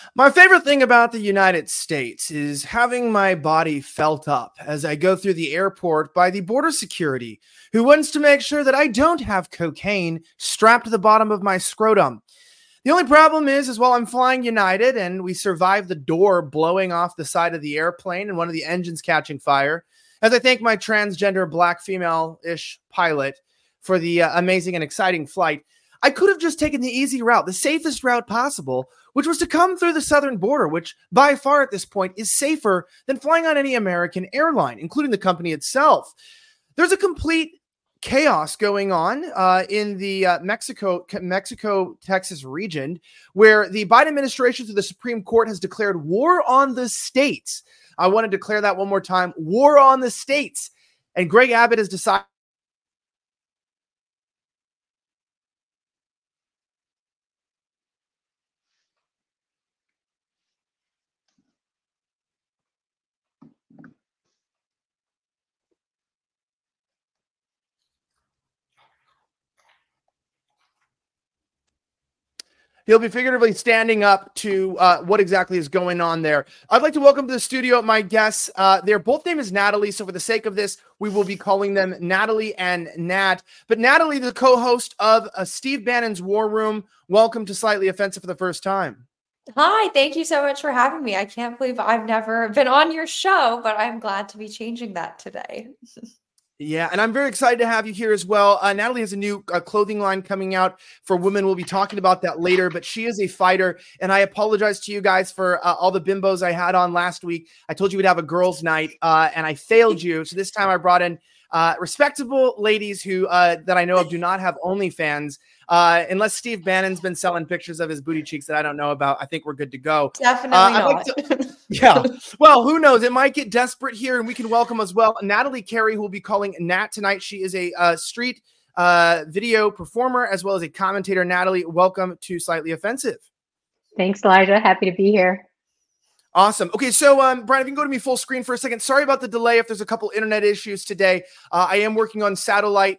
My favorite thing about the United States is having my body felt up as I go through the airport by the border security, who wants to make sure that I don't have cocaine strapped to the bottom of my scrotum. The only problem is while I'm flying United and we survive the door blowing off the side of the airplane and one of the engines catching fire, as I thank my transgender black female-ish pilot for the amazing and exciting flight, I could have just taken the easy route, the safest route possible, which was to come through the southern border, which by far at this point is safer than flying on any American airline, including the company itself. There's a complete chaos going on in the Mexico-Texas region, where the Biden administration through the Supreme Court has declared war on the states. I want to declare that one more time, war on the states. And Greg Abbott has decided he'll be figuratively standing up to what exactly is going on there. I'd like to welcome to the studio my guests. Their both name is Natalie, so for the sake of this, we will be calling them Natalie and Nat. But Natalie, the co-host of Steve Bannon's War Room, welcome to Slightly Offensive for the first time. Hi, thank you so much for having me. I can't believe I've never been on your show, but I'm glad to be changing that today. Yeah, and I'm very excited to have you here as well. Natalie has a new clothing line coming out for women. We'll be talking about that later, but she is a fighter, and I apologize to you guys for all the bimbos I had on last week. I told you we'd have a girls' night, and I failed you. So this time I brought in respectable ladies who that I know of do not have OnlyFans. Unless Steve Bannon's been selling pictures of his booty cheeks that I don't know about, I think we're good to go. Definitely not. Yeah. Well, who knows? It might get desperate here, and we can welcome as well Natalie Carey, who will be calling Nat tonight. She is a street video performer as well as a commentator. Natalie, welcome to Slightly Offensive. Thanks, Elijah. Happy to be here. Awesome. Okay, so Brian, if you can go to me full screen for a second. Sorry about the delay if there's a couple internet issues today. I am working on satellite,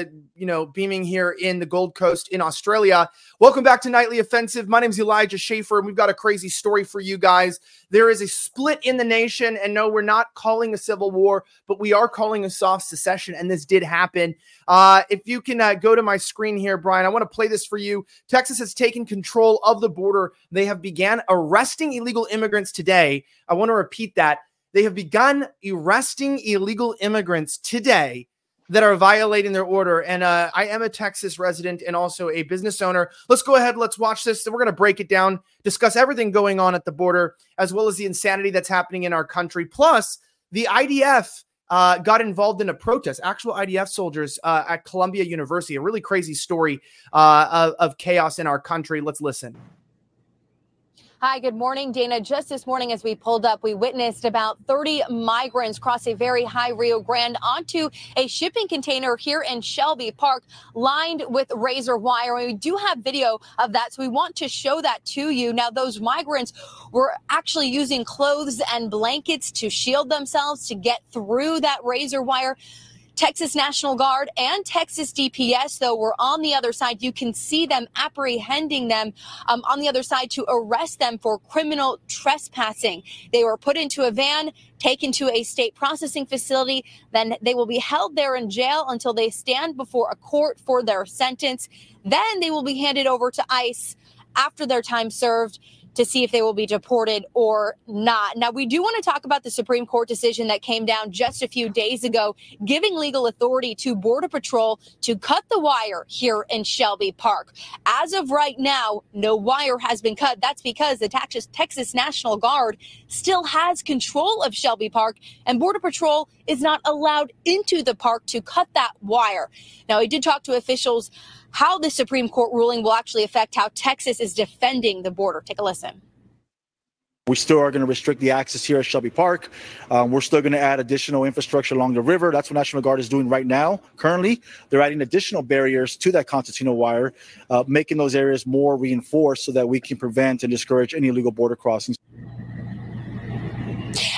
beaming here in the Gold Coast in Australia. Welcome back to Nightly Offensive. My name is Elijah Schaefer, and we've got a crazy story for you guys. There is a split in the nation, and no, we're not calling a civil war, but we are calling a soft secession, and this did happen. If you can go to my screen here, Brian, I want to play this for you. Texas has taken control of the border. They have began arresting illegal immigrants today. I want to repeat that. They have begun arresting illegal immigrants today that are violating their order. And I am a Texas resident and also a business owner. Let's go ahead. Let's watch this. We're going to break it down, discuss everything going on at the border, as well as the insanity that's happening in our country. Plus, the IDF got involved in a protest, actual IDF soldiers at Columbia University, a really crazy story of chaos in our country. Let's listen. Hi, good morning, Dana. Just this morning as we pulled up, we witnessed about 30 migrants cross a very high Rio Grande onto a shipping container here in Shelby Park lined with razor wire. And we do have video of that, so we want to show that to you. Now, those migrants were actually using clothes and blankets to shield themselves to get through that razor wire. Texas National Guard and Texas DPS, though, were on the other side. You can see them apprehending them on the other side to arrest them for criminal trespassing. They were put into a van, taken to a state processing facility. Then they will be held there in jail until they stand before a court for their sentence. Then they will be handed over to ICE after their time served to see if they will be deported or not. Now, we do want to talk about the Supreme Court decision that came down just a few days ago, giving legal authority to Border Patrol to cut the wire here in Shelby Park. As of right now, no wire has been cut. That's because the Texas National Guard still has control of Shelby Park, and Border Patrol is not allowed into the park to cut that wire. Now, I did talk to officials how the Supreme Court ruling will actually affect how Texas is defending the border. Take a listen. We still are going to restrict the access here at Shelby Park. We're still going to add additional infrastructure along the river. That's what National Guard is doing right now. Currently, they're adding additional barriers to that concertina wire, making those areas more reinforced so that we can prevent and discourage any illegal border crossings.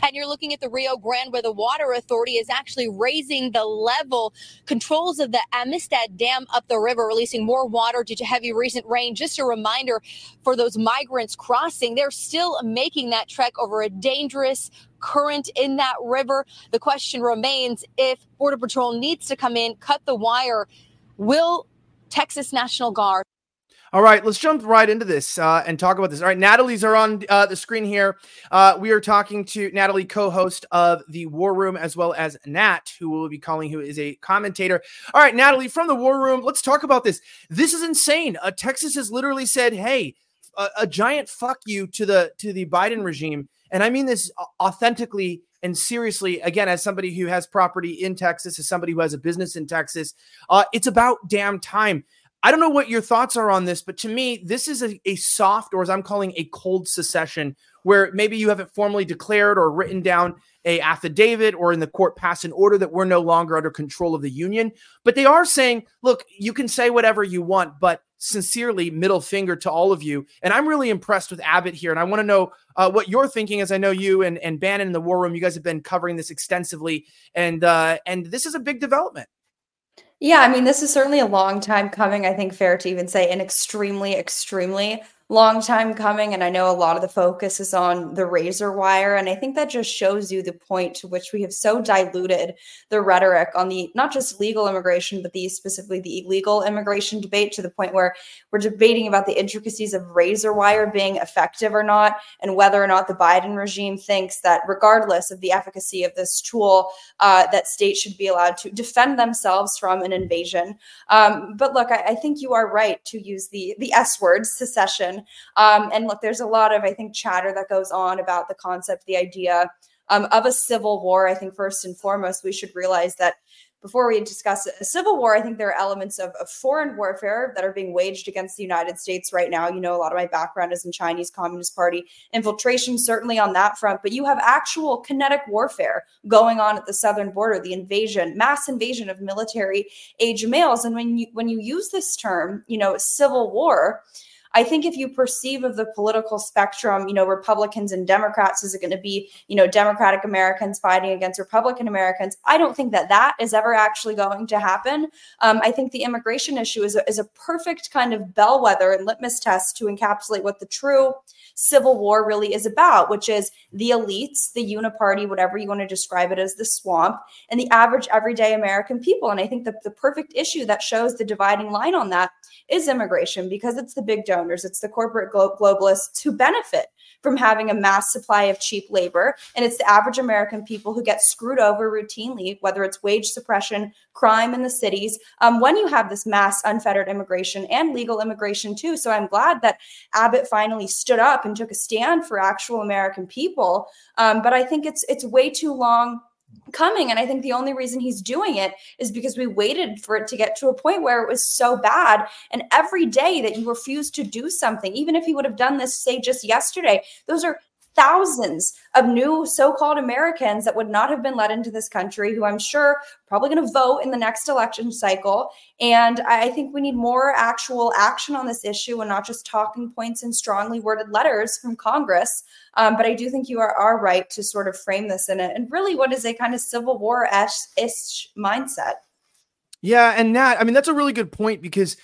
And you're looking at the Rio Grande, where the water authority is actually raising the level. Controls of the Amistad Dam up the river, releasing more water due to heavy recent rain. Just a reminder for those migrants crossing, they're still making that trek over a dangerous current in that river. The question remains, if Border Patrol needs to come in, cut the wire, will Texas National Guard? All right, let's jump right into this and talk about this. All right, Natalie's are on the screen here. We are talking to Natalie, co-host of the War Room, as well as Nat, who will be calling, who is a commentator. All right, Natalie, from the War Room, let's talk about this. This is insane. Texas has literally said, hey, a giant fuck you to the Biden regime. And I mean this authentically and seriously, again, as somebody who has property in Texas, as somebody who has a business in Texas, it's about damn time. I don't know what your thoughts are on this, but to me, this is a soft, or as I'm calling, a cold secession, where maybe you haven't formally declared or written down a affidavit or in the court pass an order that we're no longer under control of the union. But they are saying, look, you can say whatever you want, but sincerely, middle finger to all of you. And I'm really impressed with Abbott here. And I want to know what you're thinking, as I know you and Bannon in the War Room, you guys have been covering this extensively. And this is a big development. Yeah, I mean, this is certainly a long time coming. I think fair to even say an extremely, extremely long time coming. And I know a lot of the focus is on the razor wire. And I think that just shows you the point to which we have so diluted the rhetoric on the not just legal immigration, but specifically the illegal immigration debate, to the point where we're debating about the intricacies of razor wire being effective or not, and whether or not the Biden regime thinks that regardless of the efficacy of this tool, that states should be allowed to defend themselves from an invasion. But look, I think you are right to use the S word, secession. And look, there's a lot of, I think, chatter that goes on about the concept, the idea of a civil war. I think first and foremost, we should realize that before we discuss a civil war, I think there are elements of foreign warfare that are being waged against the United States right now. You know, a lot of my background is in Chinese Communist Party infiltration, certainly on that front. But you have actual kinetic warfare going on at the southern border, the invasion, mass invasion of military-age males. And when you use this term, civil war, I think if you perceive of the political spectrum, Republicans and Democrats, is it going to be, Democratic Americans fighting against Republican Americans? I don't think that is ever actually going to happen. I think the immigration issue is a perfect kind of bellwether and litmus test to encapsulate what the true civil war really is about, which is the elites, the uniparty, whatever you want to describe it as, the swamp, and the average everyday American people. And I think that the perfect issue that shows the dividing line on that is immigration, because it's the big donors, it's the corporate globalists who benefit from having a mass supply of cheap labor. And it's the average American people who get screwed over routinely, whether it's wage suppression, crime in the cities, when you have this mass unfettered immigration and legal immigration too. So I'm glad that Abbott finally stood up and took a stand for actual American people. But I think it's way too long coming. And I think the only reason he's doing it is because we waited for it to get to a point where it was so bad. And every day that you refuse to do something, even if he would have done this, say, just yesterday, those are thousands of new so-called Americans that would not have been let into this country, who I'm sure probably going to vote in the next election cycle. And I think we need more actual action on this issue, and not just talking points and strongly worded letters from Congress. But I do think you are right to sort of frame this in it, and really what is a kind of Civil War-ish mindset. Yeah, and Nat, I mean, that's a really good point, because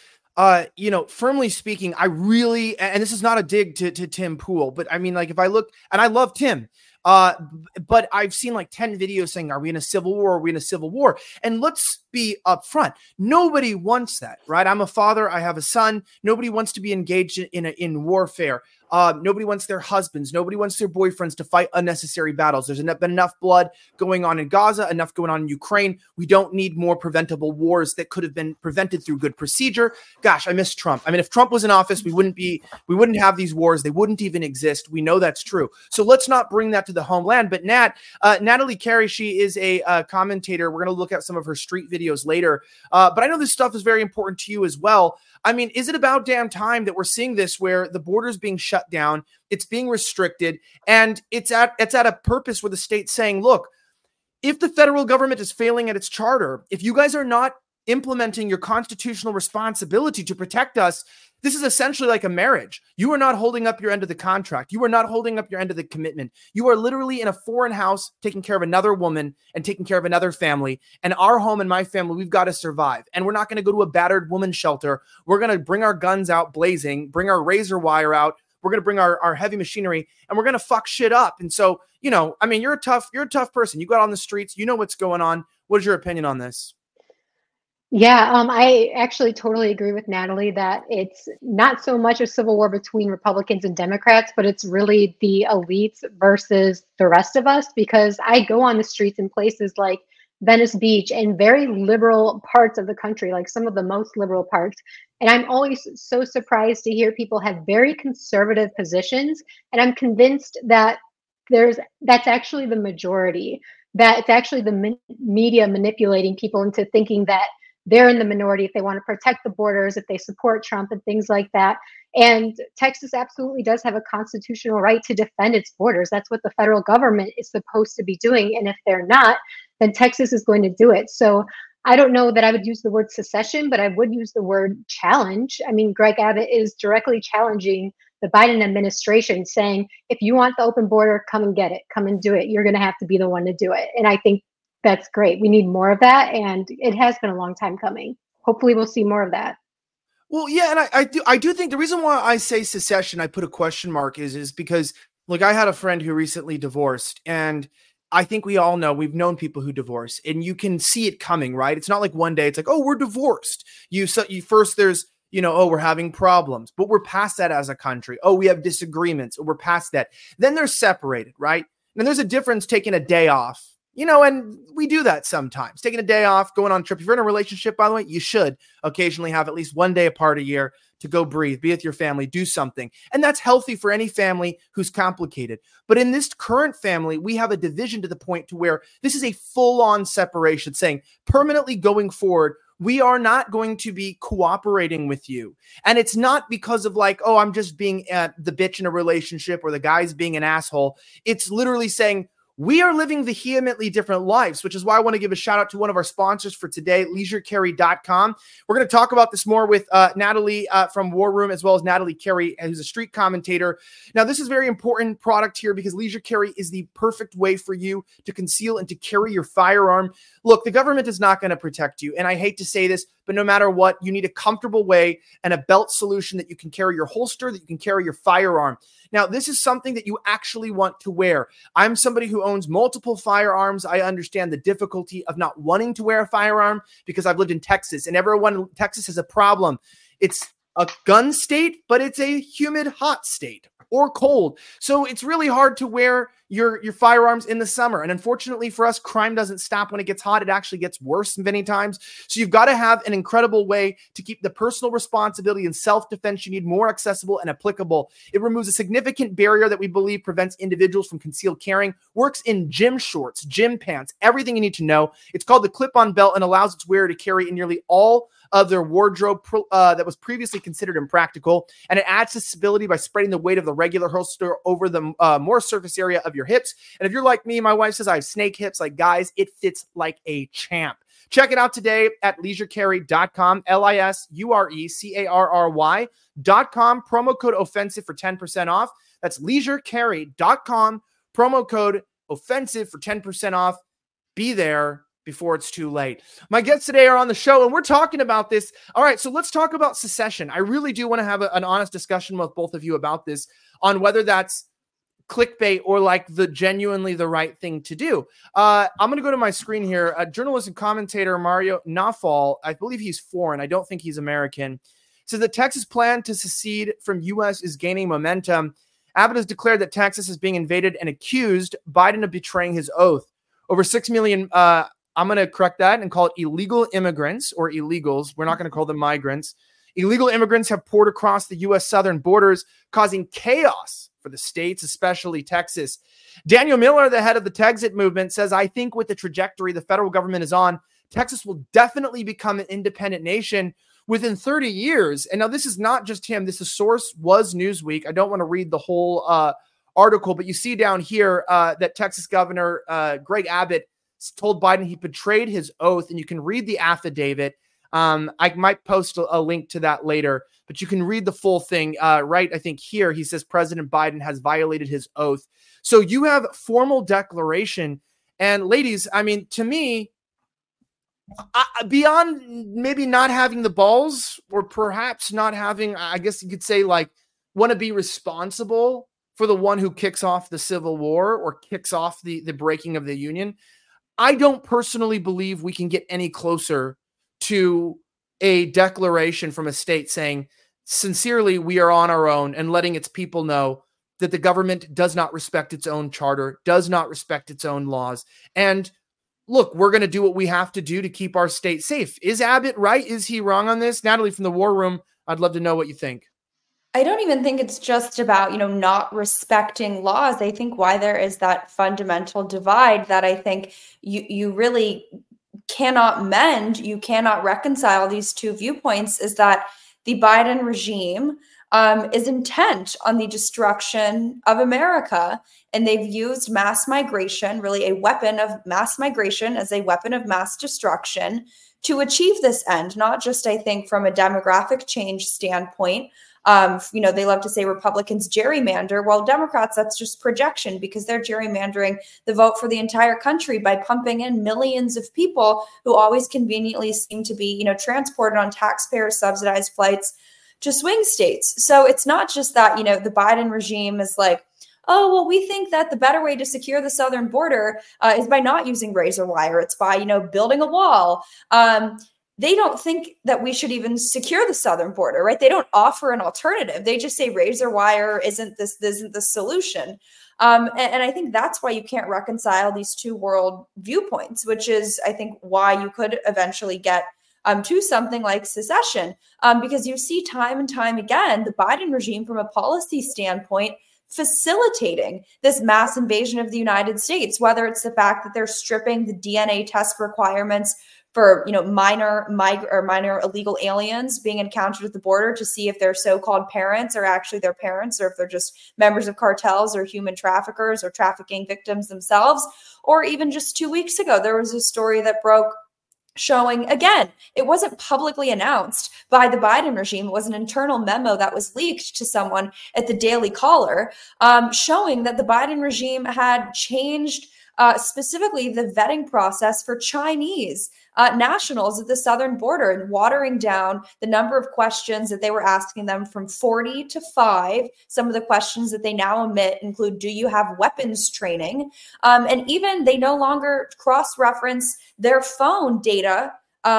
firmly speaking, I really, and this is not a dig to Tim Pool, but I mean, like, if I look, and I love Tim, but I've seen like 10 videos saying, are we in a civil war? Are we in a civil war? And let's be upfront. Nobody wants that, right? I'm a father. I have a son. Nobody wants to be engaged in warfare. Nobody wants their husbands. Nobody wants their boyfriends to fight unnecessary battles. There's been enough blood going on in Gaza, enough going on in Ukraine. We don't need more preventable wars that could have been prevented through good procedure. Gosh, I miss Trump. I mean, if Trump was in office, we wouldn't have these wars. They wouldn't even exist. We know that's true. So let's not bring that to the homeland. But Natalie Carey, she is a commentator. We're going to look at some of her street videos later. But I know this stuff is very important to you as well. I mean, is it about damn time that we're seeing this, where the border's being shut down, it's being restricted, and it's at a purpose where the state's saying, look, if the federal government is failing at its charter, if you guys are not implementing your constitutional responsibility to protect us, this is essentially like a marriage. You are not holding up your end of the contract. You are not holding up your end of the commitment. You are literally in a foreign house taking care of another woman and taking care of another family. And our home and my family, we've got to survive. And we're not going to go to a battered woman's shelter. We're going to bring our guns out blazing, bring our razor wire out. We're going to bring our heavy machinery, and we're going to fuck shit up. And so, I mean, you're a tough person. You got on the streets. You know what's going on. What is your opinion on this? Yeah, I actually totally agree with Natalie that it's not so much a civil war between Republicans and Democrats, but it's really the elites versus the rest of us, because I go on the streets in places like Venice Beach and very liberal parts of the country, like some of the most liberal parts. And I'm always so surprised to hear people have very conservative positions. And I'm convinced that that's actually the majority, that it's actually the media manipulating people into thinking that they're in the minority if they want to protect the borders, if they support Trump and things like that. And Texas absolutely does have a constitutional right to defend its borders. That's what the federal government is supposed to be doing. And if they're not, then Texas is going to do it. So I don't know that I would use the word secession, but I would use the word challenge. I mean, Greg Abbott is directly challenging the Biden administration, saying, if you want the open border, come and get it, come and do it. You're going to have to be the one to do it. And I think that's great. We need more of that. And it has been a long time coming. Hopefully we'll see more of that. Well, yeah. And I do think the reason why I say secession, I put a question mark is because, look, I had a friend who recently divorced, and I think we all know, we've known people who divorce, and you can see it coming, right? It's not like one day it's like, oh, we're divorced. You first there's, oh, we're having problems, but we're past that as a country. Oh, we have disagreements. We're past that. Then they're separated, right? And there's a difference taking a day off. And we do that sometimes, taking a day off, going on a trip. If you're in a relationship, by the way, you should occasionally have at least one day apart a year to go breathe, be with your family, do something. And that's healthy for any family who's complicated. But in this current family, we have a division to the point to where this is a full-on separation, saying permanently going forward, we are not going to be cooperating with you. And it's not because of like, oh, I'm just being the bitch in a relationship or the guy's being an asshole. It's literally saying, we are living vehemently different lives, which is why I want to give a shout out to one of our sponsors for today, LeisureCarry.com. We're going to talk about this more with Natalie from War Room, as well as Natalie Carey, who's a street commentator. Now, this is a very important product here because Leisure Carry is the perfect way for you to conceal and to carry your firearm. Look, the government is not going to protect you. And I hate to say this, but no matter what, you need a comfortable way and a belt solution that you can carry your holster, that you can carry your firearm. Now, this is something that you actually want to wear. I'm somebody who owns multiple firearms. I understand the difficulty of not wanting to wear a firearm because I've lived in Texas, and everyone in Texas has a problem. It's a gun state, but it's a humid, hot state or cold. So it's really hard to wear your firearms in the summer. And unfortunately for us, crime doesn't stop when it gets hot. It actually gets worse many times. So you've got to have an incredible way to keep the personal responsibility and self-defense you need more accessible and applicable. It removes a significant barrier that we believe prevents individuals from concealed carrying, works in gym shorts, gym pants, everything you need to know. It's called the clip-on belt and allows its wearer to carry in nearly all of their wardrobe that was previously considered impractical. And it adds to stability by spreading the weight of the regular holster over the more surface area of your hips. And if you're like me, my wife says I have snake hips. Like, guys, it fits like a champ. Check it out today at leisurecarry.com, LISURECARRY.com. Promo code offensive for 10% off. That's leisurecarry.com. Promo code offensive for 10% off. Be there before it's too late. My guests today are on the show, and we're talking about this. All right, so let's talk about secession. I really do want to have an honest discussion with both of you about this, on whether that's clickbait or like genuinely the right thing to do. I'm going to go to my screen here. Journalist and commentator Mario Nawfal, I believe he's foreign. I don't think he's American. Says the Texas plan to secede from U.S. is gaining momentum. Abbott has declared that Texas is being invaded and accused Biden of betraying his oath. Over 6 million, I'm going to correct that and call it illegal immigrants or illegals. We're not going to call them migrants. Illegal immigrants have poured across the U.S. southern borders, causing chaos for the states, especially Texas. Daniel Miller, the head of the Texit movement, says, I think with the trajectory the federal government is on, Texas will definitely become an independent nation within 30 years. And now this is not just him. This is source was Newsweek. I don't want to read the whole article, but you see down here that Texas Governor Greg Abbott told Biden he betrayed his oath, and you can read the affidavit. I might post a link to that later, but you can read the full thing. Right, I think here he says President Biden has violated his oath. So you have formal declaration. And ladies, I mean, to me, beyond maybe not having the balls, or perhaps not having, I guess you could say, like, want to be responsible for the one who kicks off the Civil War or kicks off the breaking of the Union, I don't personally believe we can get any closer to a declaration from a state saying, sincerely, we are on our own, and letting its people know that the government does not respect its own charter, does not respect its own laws. And look, we're going to do what we have to do to keep our state safe. Is Abbott right? Is he wrong on this? Natalie from the War Room, I'd love to know what you think. I don't even think it's just about, not respecting laws. I think why there is that fundamental divide that I think you really cannot mend, you cannot reconcile these two viewpoints, is that the Biden regime is intent on the destruction of America. And they've used mass migration, really a weapon of mass migration, as a weapon of mass destruction to achieve this end, not just, I think, from a demographic change standpoint. They love to say Republicans gerrymander. Well, Democrats, that's just projection, because they're gerrymandering the vote for the entire country by pumping in millions of people who always conveniently seem to be, transported on taxpayer subsidized flights to swing states. So it's not just that, the Biden regime is like, oh, well, we think that the better way to secure the southern border is by not using razor wire. It's by, building a wall. They don't think that we should even secure the southern border, right? They don't offer an alternative. They just say razor wire isn't the solution. And I think that's why you can't reconcile these two world viewpoints, which is, I think, why you could eventually get to something like secession, because you see time and time again, the Biden regime from a policy standpoint facilitating this mass invasion of the United States, whether it's the fact that they're stripping the DNA test requirements for minor illegal aliens being encountered at the border to see if their so-called parents are actually their parents, or if they're just members of cartels or human traffickers or trafficking victims themselves. Or even just 2 weeks ago, there was a story that broke showing, again, it wasn't publicly announced by the Biden regime. It was an internal memo that was leaked to someone at the Daily Caller, showing that the Biden regime had changed specifically the vetting process for Chinese nationals at the southern border, and watering down the number of questions that they were asking them from 40 to 5. Some of the questions that they now omit include, do you have weapons training? And even they no longer cross-reference their phone data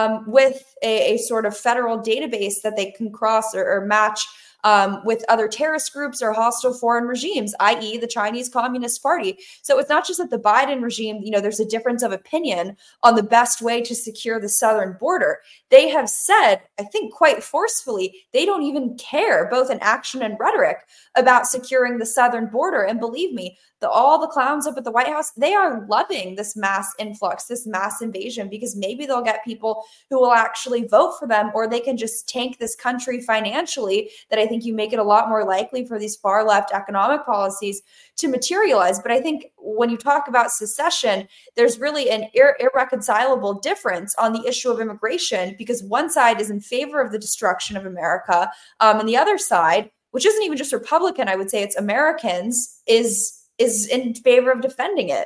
with a sort of federal database that they can cross or match with other terrorist groups or hostile foreign regimes, i.e. the Chinese Communist Party. So it's not just that the Biden regime, there's a difference of opinion on the best way to secure the southern border. They have said, I think quite forcefully, they don't even care, both in action and rhetoric, about securing the southern border. And believe me, all the clowns up at the White House, they are loving this mass influx, this mass invasion, because maybe they'll get people who will actually vote for them, or they can just tank this country financially, that I think you make it a lot more likely for these far left economic policies to materialize. But I think when you talk about secession, there's really an irreconcilable difference on the issue of immigration, because one side is in favor of the destruction of America, and the other side, which isn't even just Republican, I would say it's Americans, is in favor of defending it.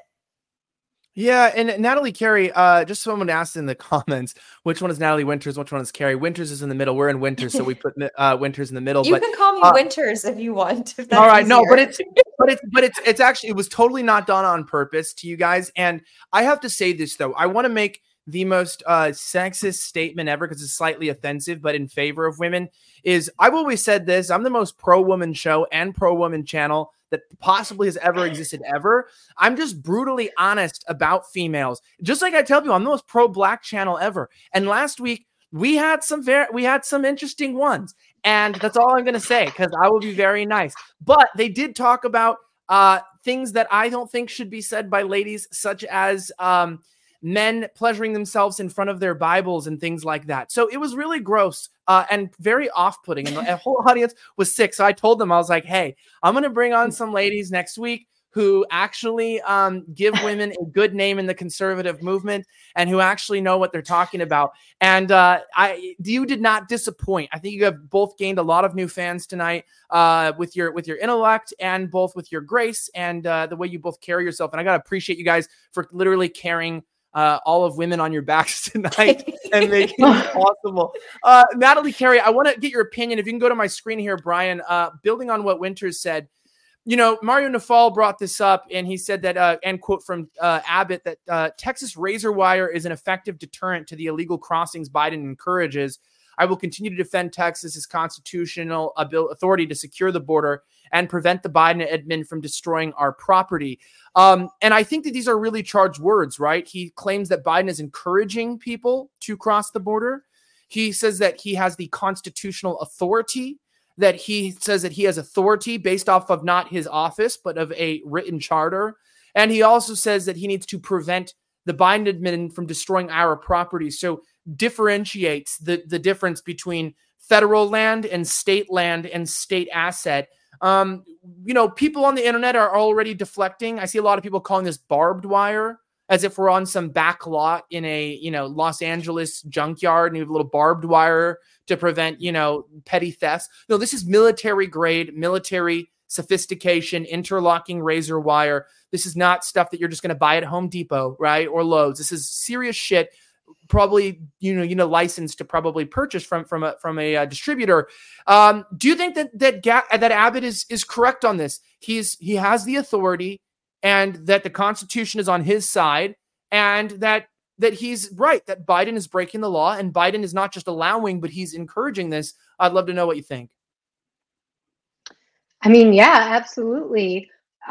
Yeah, and Natalie Carey, just someone asked in the comments, which one is Natalie Winters, which one is Carey? Winters is in the middle. We're in Winters, so we put Winters in the middle. You can call me Winters if you want. If that's all right, easier. No, but it's actually, it was totally not done on purpose to you guys. And I have to say this though, I want to make the most sexist statement ever, because it's slightly offensive, but in favor of women, is I've always said this: I'm the most pro-woman show and pro-woman channel that possibly has ever existed ever. I'm just brutally honest about females. Just like I tell people, I'm the most pro-black channel ever. And last week we had some interesting ones, and that's all I'm going to say, because I will be very nice. But they did talk about things that I don't think should be said by ladies, such as men pleasuring themselves in front of their Bibles and things like that. So it was really gross and very off-putting. And the whole audience was sick. So I told them, I was like, hey, I'm going to bring on some ladies next week who actually give women a good name in the conservative movement and who actually know what they're talking about. And you did not disappoint. I think you have both gained a lot of new fans tonight with your intellect and both with your grace and the way you both carry yourself. And I got to appreciate you guys for literally carrying all of women on your backs tonight and making it possible. Natalie Carey, I want to get your opinion. If you can go to my screen here, Brian, building on what Winters said, Mario Nawfal brought this up, and he said that, and quote from Abbott, that Texas razor wire is an effective deterrent to the illegal crossings Biden encourages. I will continue to defend Texas's constitutional authority to secure the border and prevent the Biden admin from destroying our property. And I think that these are really charged words, right? He claims that Biden is encouraging people to cross the border. He says that he has the constitutional authority, that he says that he has authority based off of not his office, but of a written charter. And he also says that he needs to prevent the Biden admin from destroying our property. So differentiates the difference between federal land and state asset. People on the internet are already deflecting. I see a lot of people calling this barbed wire, as if we're on some back lot in a, Los Angeles junkyard and you have a little barbed wire to prevent, petty thefts. No, this is military grade, military sophistication, interlocking razor wire. This is not stuff that you're just going to buy at Home Depot, right? Or Lowe's. This is serious shit. Probably, licensed to probably purchase from a distributor. Do you think that Abbott is correct on this? He has the authority, and that the Constitution is on his side, and that he's right, that Biden is breaking the law, and Biden is not just allowing, but he's encouraging this? I'd love to know what you think. I mean, yeah, absolutely.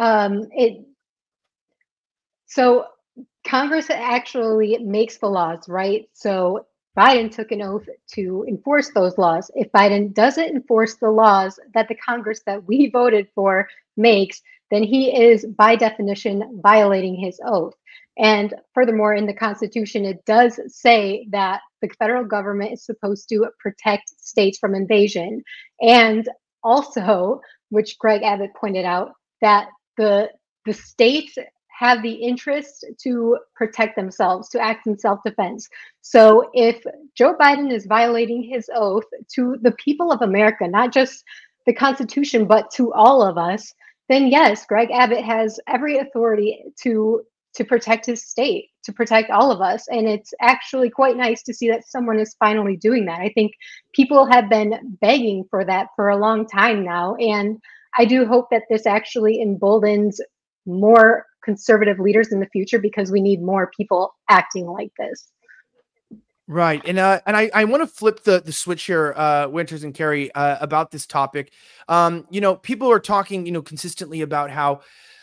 So Congress actually makes the laws, right? So Biden took an oath to enforce those laws. If Biden doesn't enforce the laws that the Congress that we voted for makes, then he is, by definition, violating his oath. And furthermore, in the Constitution, it does say that the federal government is supposed to protect states from invasion. And also, which Greg Abbott pointed out, that the states have the interest to protect themselves, to act in self-defense. So if Joe Biden is violating his oath to the people of America, not just the Constitution, but to all of us, then yes, Greg Abbott has every authority to protect his state, to protect all of us. And it's actually quite nice to see that someone is finally doing that. I think people have been begging for that for a long time now. And I do hope that this actually emboldens more conservative leaders in the future, because we need more people acting like this. Right. And I want to flip the switch here, Winters and Carey, about this topic. People are talking, consistently about how,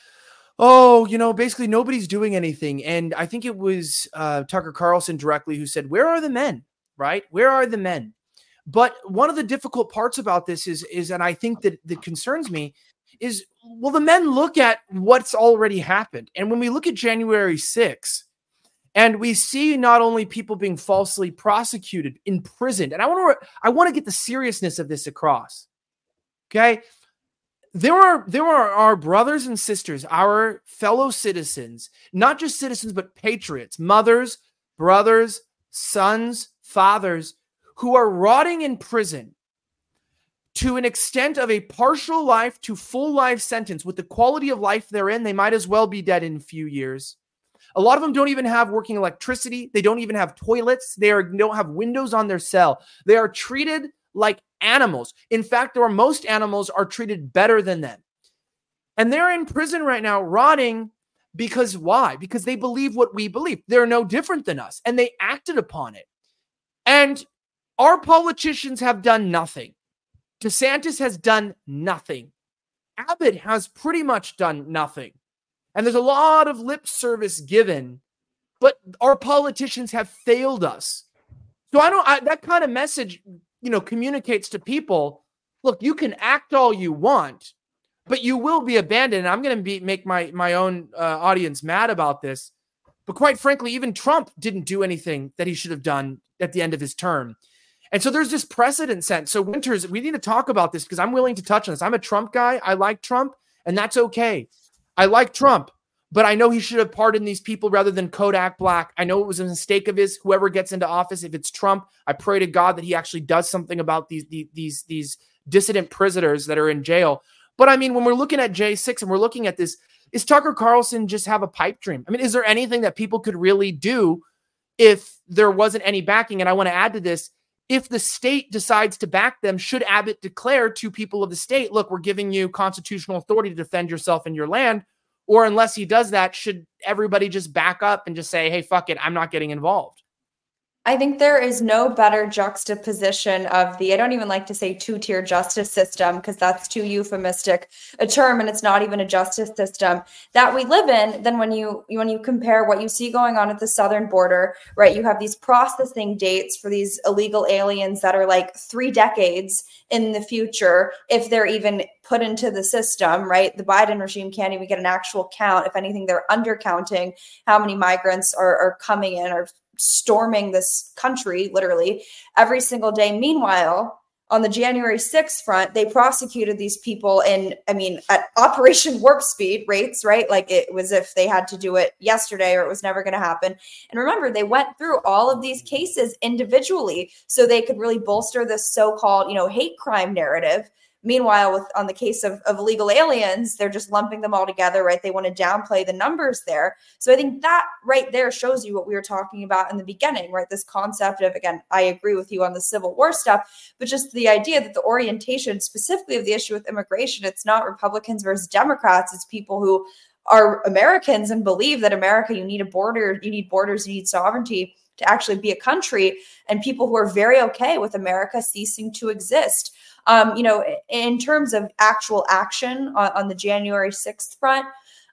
basically nobody's doing anything. And I think it was Tucker Carlson directly who said, where are the men? Right? Where are the men? But one of the difficult parts about this is, and I think that concerns me, is, well, the men look at what's already happened. And when we look at January 6th, and we see not only people being falsely prosecuted, imprisoned, and I want to get the seriousness of this across. Okay? There are our brothers and sisters, our fellow citizens, not just citizens, but patriots, mothers, brothers, sons, fathers, who are rotting in prison to an extent of a partial life to full life sentence. With the quality of life they're in, they might as well be dead in a few years. A lot of them don't even have working electricity. They don't even have toilets. Don't have windows on their cell. They are treated like animals. In fact, most animals are treated better than them. And they're in prison right now, rotting, because why? Because they believe what we believe. They're no different than us, and they acted upon it. And our politicians have done nothing. DeSantis has done nothing. Abbott has pretty much done nothing. And there's a lot of lip service given, but our politicians have failed us. So that kind of message, communicates to people, look, you can act all you want, but you will be abandoned. I'm going to make my own audience mad about this. But quite frankly, even Trump didn't do anything that he should have done at the end of his term. And so there's this precedent set. So Winters, we need to talk about this, because I'm willing to touch on this. I'm a Trump guy. I like Trump, and that's okay. I like Trump, but I know he should have pardoned these people rather than Kodak Black. I know it was a mistake of his. Whoever gets into office, if it's Trump, I pray to God that he actually does something about these dissident prisoners that are in jail. But I mean, when we're looking at J6 and we're looking at this, is Tucker Carlson just have a pipe dream? I mean, is there anything that people could really do if there wasn't any backing? And I want to add to this, if the state decides to back them, should Abbott declare to people of the state, look, we're giving you constitutional authority to defend yourself and your land? Or unless he does that, should everybody just back up and just say, hey, fuck it, I'm not getting involved? I think there is no better juxtaposition of the, I don't even like to say two-tier justice system because that's too euphemistic a term and it's not even a justice system that we live in than when you compare what you see going on at the southern border, right? You have these processing dates for these illegal aliens that are like 3 decades in the future if they're even put into the system, right? The Biden regime can't even get an actual count. If anything, they're undercounting how many migrants are coming in or storming this country literally every single day. Meanwhile, on the January 6th front, they prosecuted these people at Operation Warp Speed rates, right? Like it was if they had to do it yesterday or it was never going to happen. And remember, they went through all of these cases individually so they could really bolster this so-called, hate crime narrative. Meanwhile, on the case of illegal aliens, they're just lumping them all together, right? They want to downplay the numbers there. So I think that right there shows you what we were talking about in the beginning, right? This concept of, again, I agree with you on the Civil War stuff, but just the idea that the orientation specifically of the issue with immigration, it's not Republicans versus Democrats. It's people who are Americans and believe that America, you need a border, you need borders, you need sovereignty to actually be a country, and people who are very okay with America ceasing to exist. In terms of actual action on the January 6th front,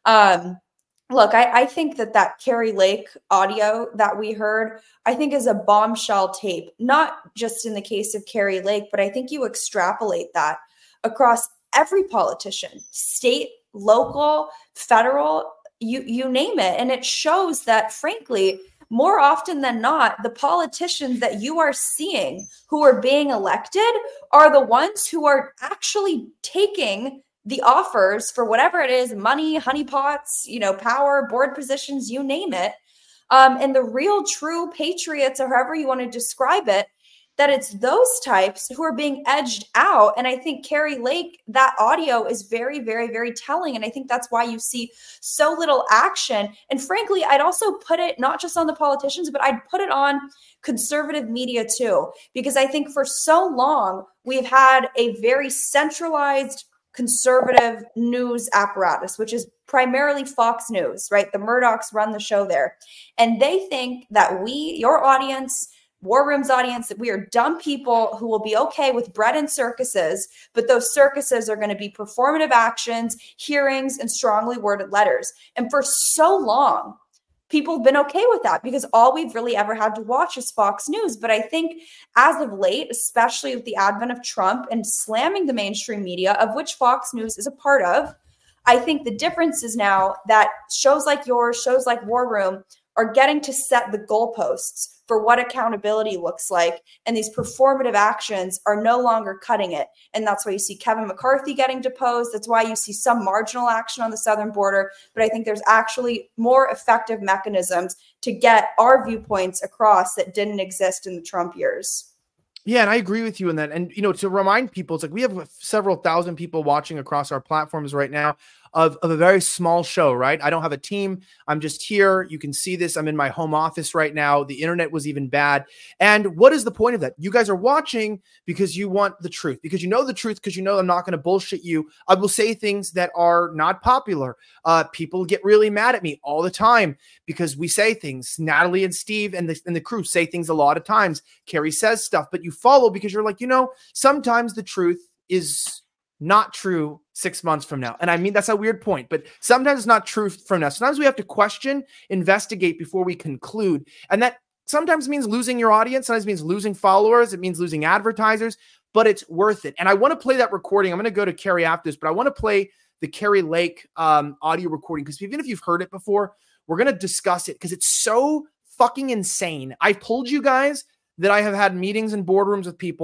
look, I think that Kari Lake audio that we heard, I think is a bombshell tape, not just in the case of Kari Lake, but I think you extrapolate that across every politician, state, local, federal, you name it. And it shows that, frankly, more often than not, the politicians that you are seeing who are being elected are the ones who are actually taking the offers for whatever it is, money, honeypots, power, board positions, you name it. And the real true patriots, or however you want to describe it, that it's those types who are being edged out. And I think Kari Lake, that audio is very, very, very telling. And I think that's why you see so little action. And frankly, I'd also put it not just on the politicians, but I'd put it on conservative media too, because I think for so long, we've had a very centralized conservative news apparatus, which is primarily Fox News, right? The Murdochs run the show there. And they think that your audience, War Room's audience, that we are dumb people who will be okay with bread and circuses, but those circuses are going to be performative actions, hearings, and strongly worded letters. And for so long, people have been okay with that because all we've really ever had to watch is Fox News. But I think as of late, especially with the advent of Trump and slamming the mainstream media, of which Fox News is a part of, I think the difference is now that shows like yours, shows like War Room, are getting to set the goalposts for what accountability looks like. And these performative actions are no longer cutting it. And that's why you see Kevin McCarthy getting deposed. That's why you see some marginal action on the southern border. But I think there's actually more effective mechanisms to get our viewpoints across that didn't exist in the Trump years. Yeah, and I agree with you in that. And, to remind people, it's like we have several thousand people watching across our platforms right now of a very small show, right? I don't have a team. I'm just here. You can see this. I'm in my home office right now. The internet was even bad. And what is the point of that? You guys are watching because you want the truth, because you know the truth, because you know I'm not going to bullshit you. I will say things that are not popular. People get really mad at me all the time because we say things. Natalie and Steve and the crew say things a lot of times. Kari says stuff, but you follow because you're like, sometimes the truth is not true 6 months from now. And I mean, that's a weird point, but sometimes it's not true from now. Sometimes we have to question, investigate before we conclude. And that sometimes means losing your audience. Sometimes means losing followers. It means losing advertisers, but it's worth it. And I want to play that recording. I'm going to go to Kari after this, but I want to play the Kari Lake audio recording because even if you've heard it before, we're going to discuss it because it's so fucking insane. I've told you guys that I have had meetings in boardrooms with people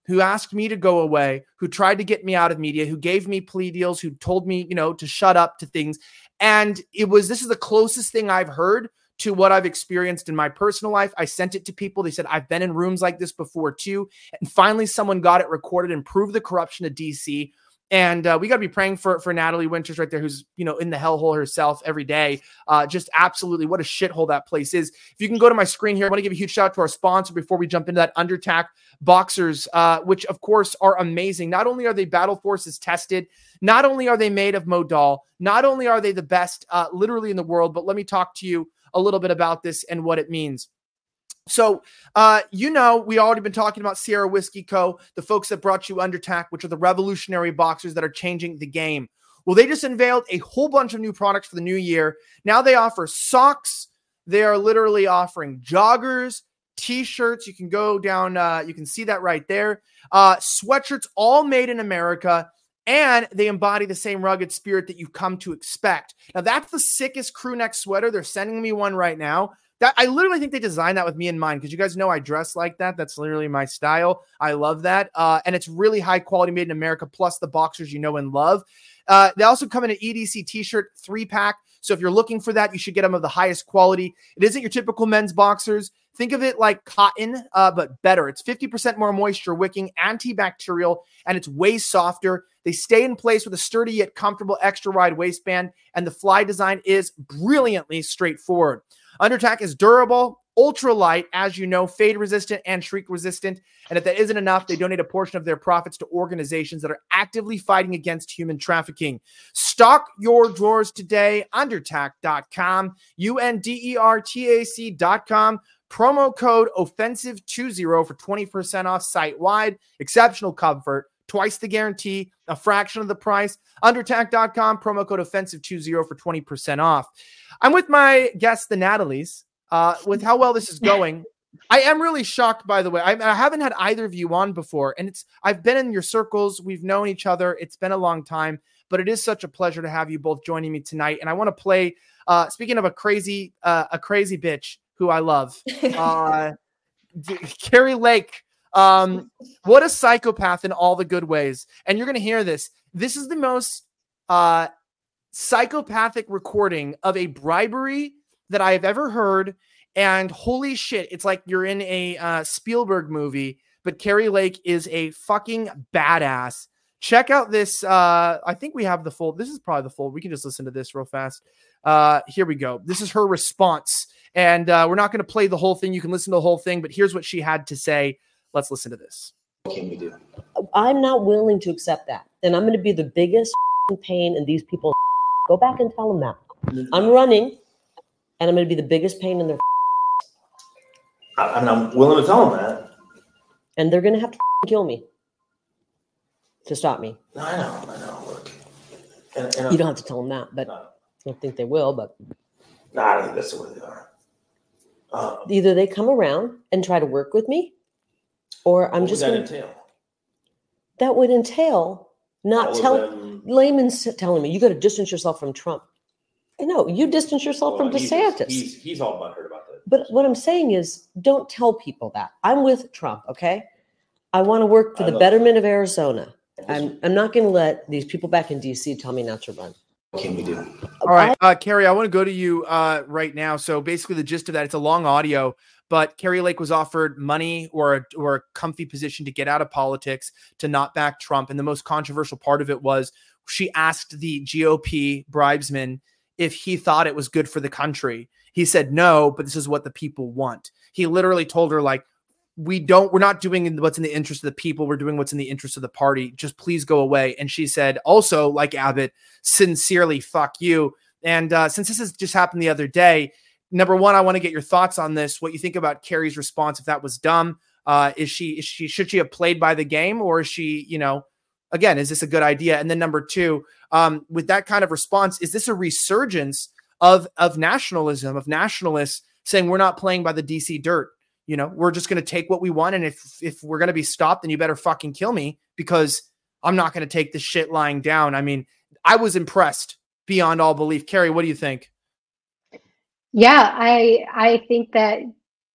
who asked me to go away, who tried to get me out of media, who gave me plea deals, who told me, to shut up to things. And this is the closest thing I've heard to what I've experienced in my personal life. I sent it to people. They said, I've been in rooms like this before too. And finally, someone got it recorded and proved the corruption of DC. And we got to be praying for Natalie Winters right there, who's, in the hellhole herself every day. Just absolutely what a shithole that place is. If you can go to my screen here, I want to give a huge shout out to our sponsor before we jump into that Undertac boxers, which of course are amazing. Not only are they Battle Forces tested, not only are they made of Modal, not only are they the best literally in the world, but let me talk to you a little bit about this and what it means. So, we already been talking about Sierra Whiskey Co., the folks that brought you Undertac, which are the revolutionary boxers that are changing the game. Well, they just unveiled a whole bunch of new products for the new year. Now they offer socks. They are literally offering joggers, t-shirts. You can go down. You can see that right there. Sweatshirts, all made in America. And they embody the same rugged spirit that you've come to expect. Now, that's the sickest crew neck sweater. They're sending me one right now. That I literally think they designed that with me in mind, because you guys know I dress like that. That's literally my style. I love that. And it's really high quality, made in America, plus the boxers you know and love. They also come in an EDC t-shirt 3-pack. So if you're looking for that, you should get them of the highest quality. It isn't your typical men's boxers. Think of it like cotton, but better. It's 50% more moisture wicking, antibacterial, and it's way softer. They stay in place with a sturdy yet comfortable extra wide waistband, and the fly design is brilliantly straightforward. Undertac is durable, ultra light, as you know, fade resistant and shrink resistant. And if that isn't enough, they donate a portion of their profits to organizations that are actively fighting against human trafficking. Stock your drawers today. Undertac.com, UNDERTAC.com. Promo code OFFENSIVE20 for 20% off site-wide. Exceptional comfort, twice the guarantee, a fraction of the price. Undertac.com, promo code OFFENSIVE20 for 20% off. I'm with my guests, the Natalies, with how well this is going. I am really shocked, by the way. I haven't had either of you on before, and I've been in your circles. We've known each other. It's been a long time, but it is such a pleasure to have you both joining me tonight. And I want to play, speaking of a crazy bitch who I love, Kari Lake. What a psychopath in all the good ways. And you're going to hear this. This is the most psychopathic recording of a bribery that I have ever heard. And holy shit, it's like you're in a Spielberg movie, but Kari Lake is a fucking badass. Check out this. I think we have the full. This is probably the full. We can just listen to this real fast. Here we go. This is her response. And we're not going to play the whole thing. You can listen to the whole thing, but here's what she had to say. Let's listen to this. What can we do? I'm not willing to accept that. And I'm going to be the biggest pain in these people's. Go back and tell them that. I'm running, and I'm going to be the biggest pain in their. I'm willing to tell them that. And they're going to have to kill me to stop me. I know. Look. And you don't have to tell them that, but I don't think they will. But I don't think that's the way they are. Either they come around and try to work with me, or I'm just going to. That would entail not telling layman's telling me you got to distance yourself from Trump. I know you distance yourself from DeSantis. He's all butthurt about that. But what I'm saying is, don't tell people that. I'm with Trump, okay? I want to work for the betterment of Arizona. I'm not going to let these people back in D.C. tell me not to run. What can we do? All right, Kari, I want to go to you right now. So basically the gist of that, it's a long audio, but Kari Lake was offered money or a comfy position to get out of politics, to not back Trump. And the most controversial part of it was she asked the GOP bribesman if he thought it was good for the country. He said no, but this is what the people want. He literally told her, like, we're not doing what's in the interest of the people. We're doing what's in the interest of the party. Just please go away. And she said, also, like Abbott, sincerely, fuck you. And since this has just happened the other day, number one, I want to get your thoughts on this. What you think about Kari's response? If that was dumb, should she have played by the game, or is she, again, is this a good idea? And then number two, with that kind of response, is this a resurgence of nationalism, of nationalists saying we're not playing by the DC dirt? We're just going to take what we want. And if we're going to be stopped, then you better fucking kill me, because I'm not going to take this shit lying down. I mean, I was impressed beyond all belief. Kari, what do you think? Yeah, I think that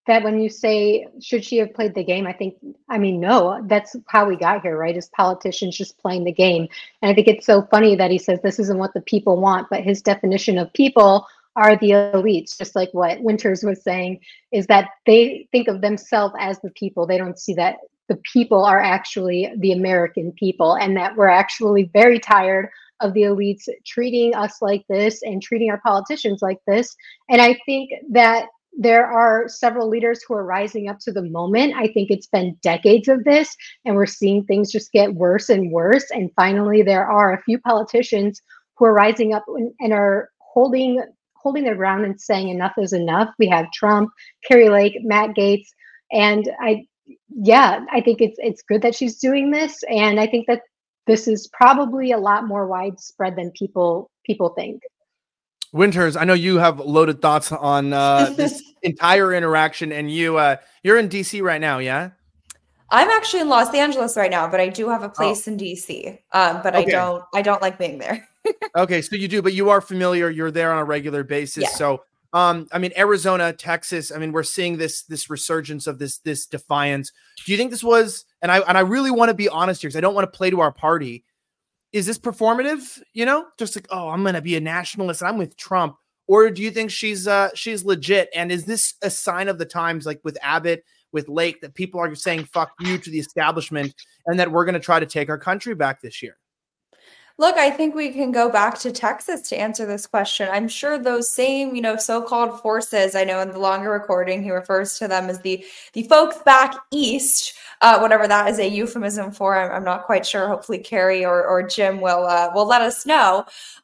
that when you say, should she have played the game? I mean, no, that's how we got here, right? As politicians just playing the game. And I think it's so funny that he says this isn't what the people want, but his definition of people are the elites, just like what Winters was saying, is that they think of themselves as the people. They don't see that the people are actually the American people, and that we're actually very tired of the elites treating us like this and treating our politicians like this. And I think that there are several leaders who are rising up to the moment. I think it's been decades of this, and we're seeing things just get worse and worse. And finally, there are a few politicians who are rising up and are holding their ground and saying enough is enough. We have Trump, Kari Lake, Matt Gaetz, and I think it's good that she's doing this, and I think that this is probably a lot more widespread than people think. Winters, I know you have loaded thoughts on this entire interaction, and you're in DC right now, yeah? I'm actually in Los Angeles right now, but I do have a place in DC. But okay. I don't like being there. Okay, so you do, but you are familiar. You're there on a regular basis. Yeah. So, I mean, Arizona, Texas. I mean, we're seeing this resurgence of this defiance. Do you think this was? And I really want to be honest here, because I don't want to play to our party. Is this performative? You know, just like, oh, I'm going to be a nationalist and I'm with Trump, or do you think she's legit? And is this a sign of the times, like with Abbott, with Lake, that people are saying "fuck you" to the establishment, and that we're going to try to take our country back this year? Look, I think we can go back to Texas to answer this question. I'm sure those same, so-called forces, I know in the longer recording, he refers to them as the folks back east, whatever that is a euphemism for. I'm not quite sure. Hopefully Kari or Jim will let us know.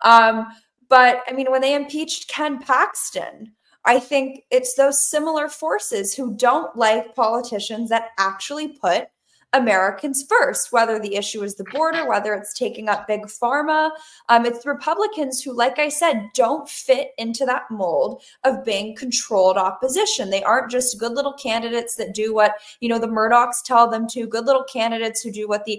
But I mean, when they impeached Ken Paxton, I think it's those similar forces who don't like politicians that actually put Americans first, whether the issue is the border, whether it's taking up big pharma. It's Republicans who, like I said, don't fit into that mold of being controlled opposition. They aren't just good little candidates that do what, the Murdochs tell them to, good little candidates who do what the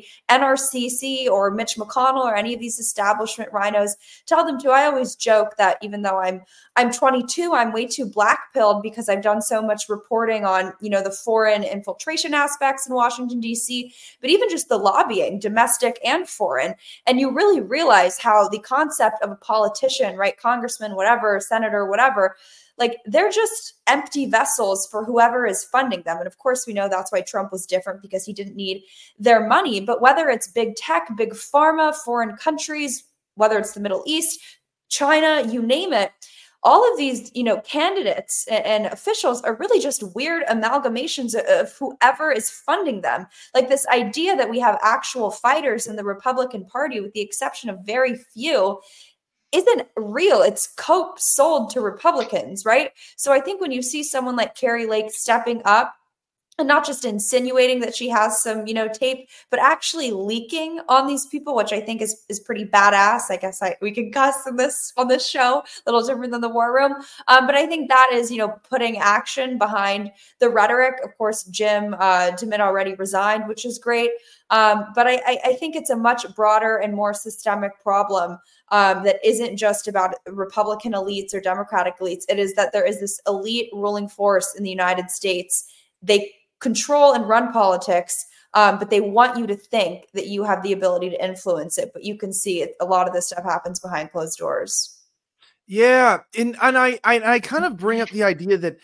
NRCC or Mitch McConnell or any of these establishment rhinos tell them to. I always joke that even though I'm 22, I'm way too black-pilled because I've done so much reporting on, the foreign infiltration aspects in Washington, D.C., but even just the lobbying, domestic and foreign. And you really realize how the concept of a politician, right, congressman, whatever, senator, whatever, like they're just empty vessels for whoever is funding them. And of course, we know that's why Trump was different, because he didn't need their money. But whether it's big tech, big pharma, foreign countries, whether it's the Middle East, China, you name it, all of these, candidates and officials are really just weird amalgamations of whoever is funding them. Like this idea that we have actual fighters in the Republican Party, with the exception of very few, isn't real. It's cope sold to Republicans, right? So I think when you see someone like Kari Lake stepping up, and not just insinuating that she has some, tape, but actually leaking on these people, which I think is pretty badass. I guess we can cuss on this show, a little different than the War Room. But I think that is, putting action behind the rhetoric. Of course, Jim DeMint already resigned, which is great. But I think it's a much broader and more systemic problem that isn't just about Republican elites or Democratic elites. It is that there is this elite ruling force in the United States. They control and run politics, but they want you to think that you have the ability to influence it. But you can see a lot of this stuff happens behind closed doors. Yeah, and I kind of bring up the idea that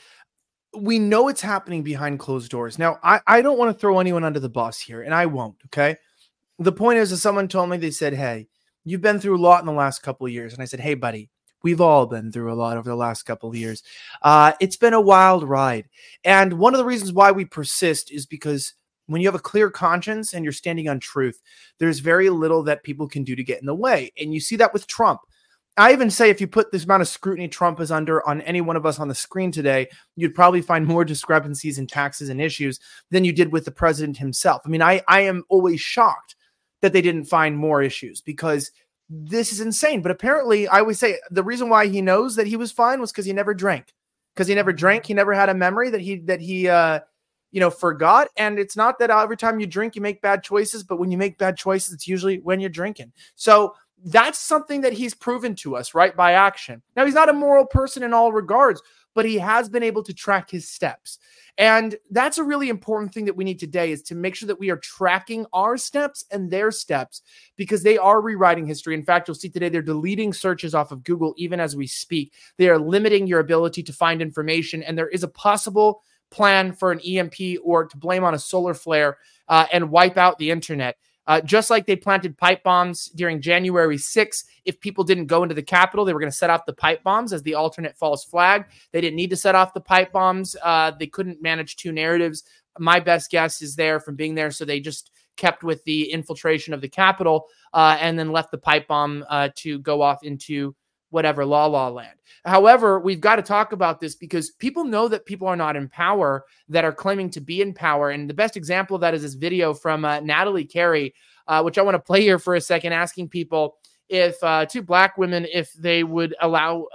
we know it's happening behind closed doors. Now, I don't want to throw anyone under the bus here, and I won't, okay? The point is, someone told me, they said, hey, you've been through a lot in the last couple of years. And I said, hey, buddy, we've all been through a lot over the last couple of years. It's been a wild ride. And one of the reasons why we persist is because when you have a clear conscience and you're standing on truth, there's very little that people can do to get in the way. And you see that with Trump. I even say if you put this amount of scrutiny Trump is under on any one of us on the screen today, you'd probably find more discrepancies in taxes and issues than you did with the president himself. I mean, I am always shocked that they didn't find more issues, because this is insane. But apparently, I always say the reason why he knows that he was fine was because he never drank. Because he never drank, he never had a memory that he forgot. And it's not that every time you drink, you make bad choices, but when you make bad choices, it's usually when you're drinking. So that's something that he's proven to us, right, by action. Now, he's not a moral person in all regards, but he has been able to track his steps. And that's a really important thing that we need today, is to make sure that we are tracking our steps and their steps, because they are rewriting history. In fact, you'll see today they're deleting searches off of Google even as we speak. They are limiting your ability to find information, and there is a possible plan for an EMP or to blame on a solar flare and wipe out the internet. Just like they planted pipe bombs during January 6th. If people didn't go into the Capitol, they were going to set off the pipe bombs as the alternate false flag. They didn't need to set off the pipe bombs. They couldn't manage two narratives. My best guess is there from being there. So they just kept with the infiltration of the Capitol and then left the pipe bomb to go off into whatever, la land. However, we've got to talk about this because people know that people are not in power that are claiming to be in power. And the best example of that is this video from Natalie Carey, which I want to play here for a second, asking people if two black women, if they would allow,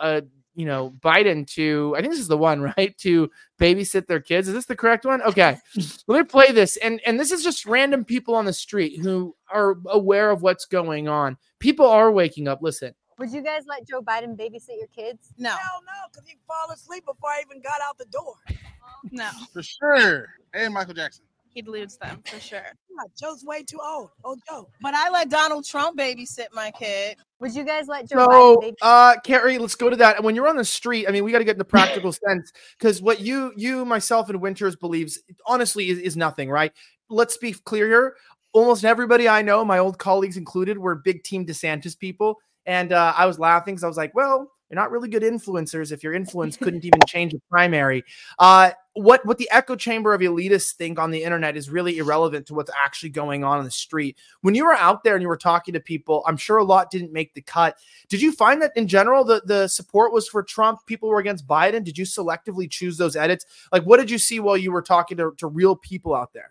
Biden to, I think this is the one, right, to babysit their kids. Is this the correct one? Okay. Let me play this. And this is just random people on the street who are aware of what's going on. People are waking up. Listen. Would you guys let Joe Biden babysit your kids? No. Hell no, because he'd fall asleep before I even got out the door. No. For sure. And Michael Jackson. He'd lose them, for sure. Joe's way too old. Oh, Joe. But I let Donald Trump babysit my kid. Would you guys let Joe Biden babysit? Carrie, let's go to that. And when you're on the street, I mean, we got to get in the practical sense, because what you, myself, and Winters believes, honestly, is nothing, right? Let's be clear here. Almost everybody I know, my old colleagues included, were big Team DeSantis people. And I was laughing because I was like, well, you're not really good influencers if your influence couldn't even change a primary. What the echo chamber of elitists think on the internet is really irrelevant to what's actually going on the street. When you were out there and you were talking to people, I'm sure a lot didn't make the cut. Did you find that in general the support was for Trump? People were against Biden? Did you selectively choose those edits? Like, what did you see while you were talking to real people out there?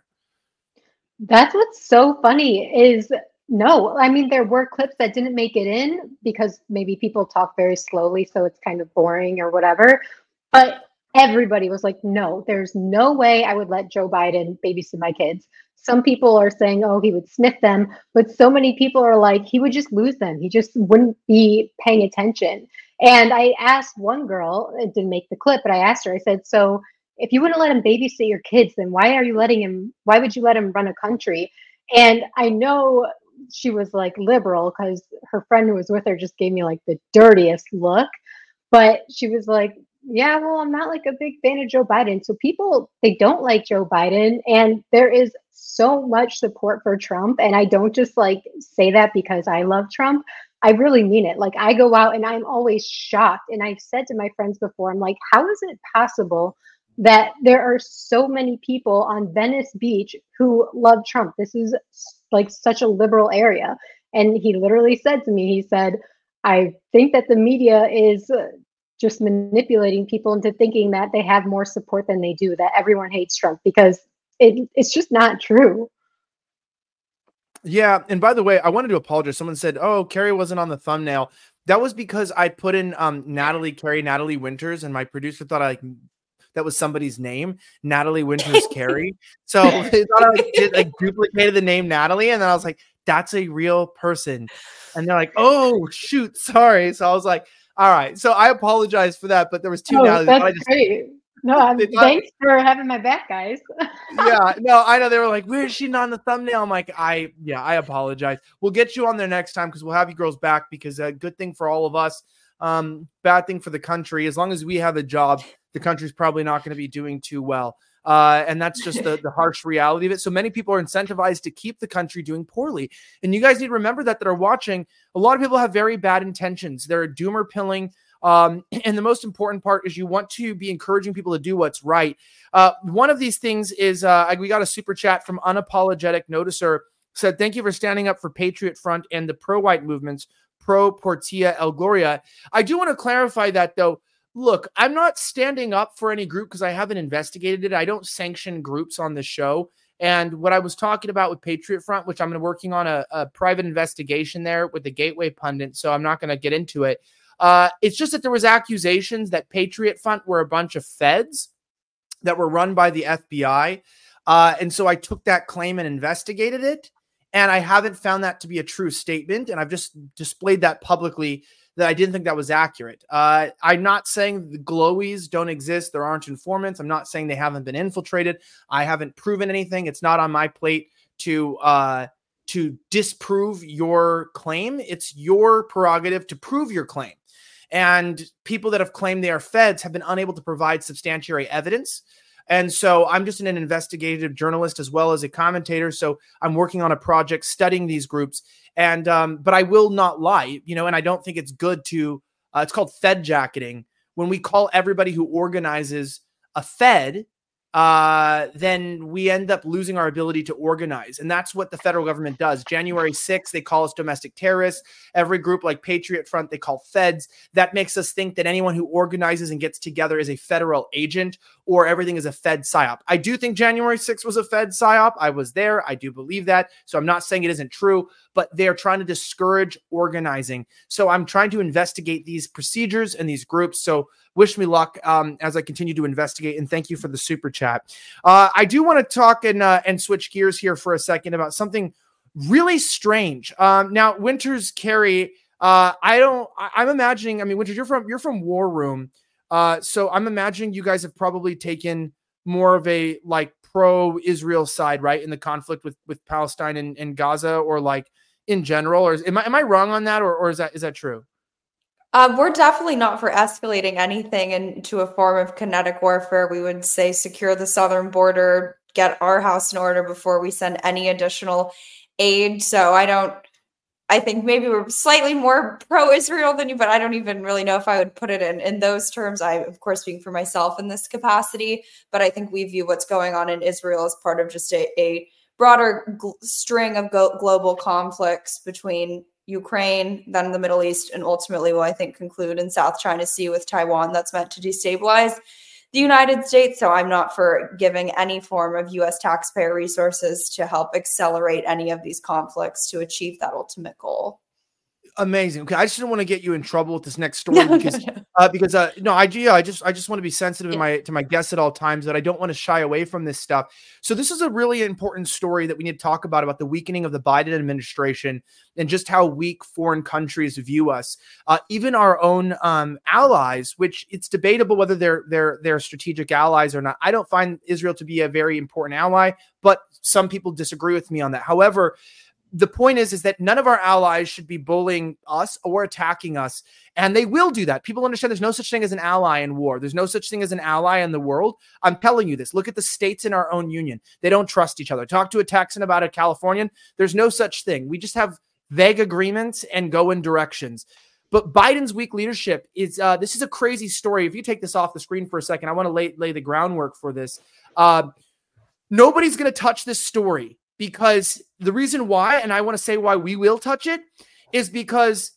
That's what's so funny is... No, I mean, there were clips that didn't make it in because maybe people talk very slowly, so it's kind of boring or whatever. But everybody was like, no, there's no way I would let Joe Biden babysit my kids. Some people are saying, oh, he would sniff them. But so many people are like, he would just lose them. He just wouldn't be paying attention. And I asked one girl, it didn't make the clip, but I asked her, I said, so if you wouldn't let him babysit your kids, then why would you let him run a country? And I know she was like liberal because her friend who was with her just gave me like the dirtiest look, but she was like, yeah, well, I'm not like a big fan of Joe Biden. So people, they don't like Joe Biden, and there is so much support for Trump. And I don't just like say that because I love Trump. I really mean it. Like, I go out and I'm always shocked. And I've said to my friends before, I'm like, how is it possible that there are so many people on Venice Beach who love Trump? This is like such a liberal area. And he literally said to me, he said, I think that the media is just manipulating people into thinking that they have more support than they do, that everyone hates Trump, because it's just not true. Yeah. And by the way, I wanted to apologize. Someone said, oh, Carrie wasn't on the thumbnail. That was because I put in Natalie Winters, and my producer thought that was somebody's name, Natalie Winters Carey. So they thought I duplicated the name Natalie, and then I was like, that's a real person. And they're like, oh, shoot, sorry. So I was like, all right. So I apologize for that, but there was two Natalies. That's great. No, thanks for having my back, guys. Yeah, no, I know. They were like, where is she not on the thumbnail? I'm like, I apologize. We'll get you on there next time because we'll have you girls back, because a good thing for all of us, bad thing for the country. As long as we have a job, the country's probably not going to be doing too well. And that's just the harsh reality of it. So many people are incentivized to keep the country doing poorly. And you guys need to remember that are watching. A lot of people have very bad intentions. They're doomer pilling. And the most important part is you want to be encouraging people to do what's right. One of these things is we got a super chat from Unapologetic Noticer, said, thank you for standing up for Patriot Front and the pro-white movements, pro Portilla El Gloria. I do want to clarify that, though. Look, I'm not standing up for any group because I haven't investigated it. I don't sanction groups on the show. And what I was talking about with Patriot Front, which I'm working on a private investigation there with the Gateway Pundit, so I'm not going to get into it. It's just that there was accusations that Patriot Front were a bunch of feds that were run by the FBI. And so I took that claim and investigated it. And I haven't found that to be a true statement. And I've just displayed that publicly, that I didn't think that was accurate. I'm not saying the glowies don't exist. There aren't informants. I'm not saying they haven't been infiltrated. I haven't proven anything. It's not on my plate to disprove your claim. It's your prerogative to prove your claim. And people that have claimed they are feds have been unable to provide substantiatory evidence. And so I'm just an investigative journalist as well as a commentator. So I'm working on a project studying these groups. And but I will not lie, and I don't think it's good to, it's called Fed jacketing. When we call everybody who organizes a Fed, then we end up losing our ability to organize. And that's what the federal government does. January 6th, they call us domestic terrorists. Every group like Patriot Front, they call feds. That makes us think that anyone who organizes and gets together is a federal agent, or everything is a Fed psyop. I do think January 6th was a Fed psyop. I was there. I do believe that. So I'm not saying it isn't true, but they're trying to discourage organizing. So I'm trying to investigate these procedures and these groups. So wish me luck as I continue to investigate, and thank you for the super chat. I do want to talk and switch gears here for a second about something really strange. Now, Winters, Carrie, I'm imagining. I mean, Winters, you're from War Room, so I'm imagining you guys have probably taken more of a like pro-Israel side, right, in the conflict with Palestine and Gaza, or like in general. Or am I wrong on that, or is that true? We're definitely not for escalating anything into a form of kinetic warfare. We would say secure the southern border, get our house in order before we send any additional aid. So I think maybe we're slightly more pro-Israel than you, but I don't even really know if I would put it in those terms. I, of course, speaking for myself in this capacity, but I think we view what's going on in Israel as part of just a broader string of global conflicts between Ukraine, then the Middle East, and ultimately will, I think, conclude in South China Sea with Taiwan. That's meant to destabilize the United States. So I'm not for giving any form of U.S. taxpayer resources to help accelerate any of these conflicts to achieve that ultimate goal. Amazing. Okay, I just didn't want to get you in trouble with this next story I just want to be sensitive to my guests at all times, that I don't want to shy away from this stuff. So this is a really important story that we need to talk about the weakening of the Biden administration and just how weak foreign countries view us. Even our own allies, which it's debatable whether they're strategic allies or not. I don't find Israel to be a very important ally, but some people disagree with me on that. However, the point is that none of our allies should be bullying us or attacking us. And they will do that. People understand there's no such thing as an ally in war. There's no such thing as an ally in the world. I'm telling you this. Look at the states in our own union. They don't trust each other. Talk to a Texan about a Californian. There's no such thing. We just have vague agreements and go in directions. But Biden's weak leadership is, this is a crazy story. If you take this off the screen for a second, I want to lay the groundwork for this. Nobody's going to touch this story. Because the reason why, and I want to say why we will touch it, is because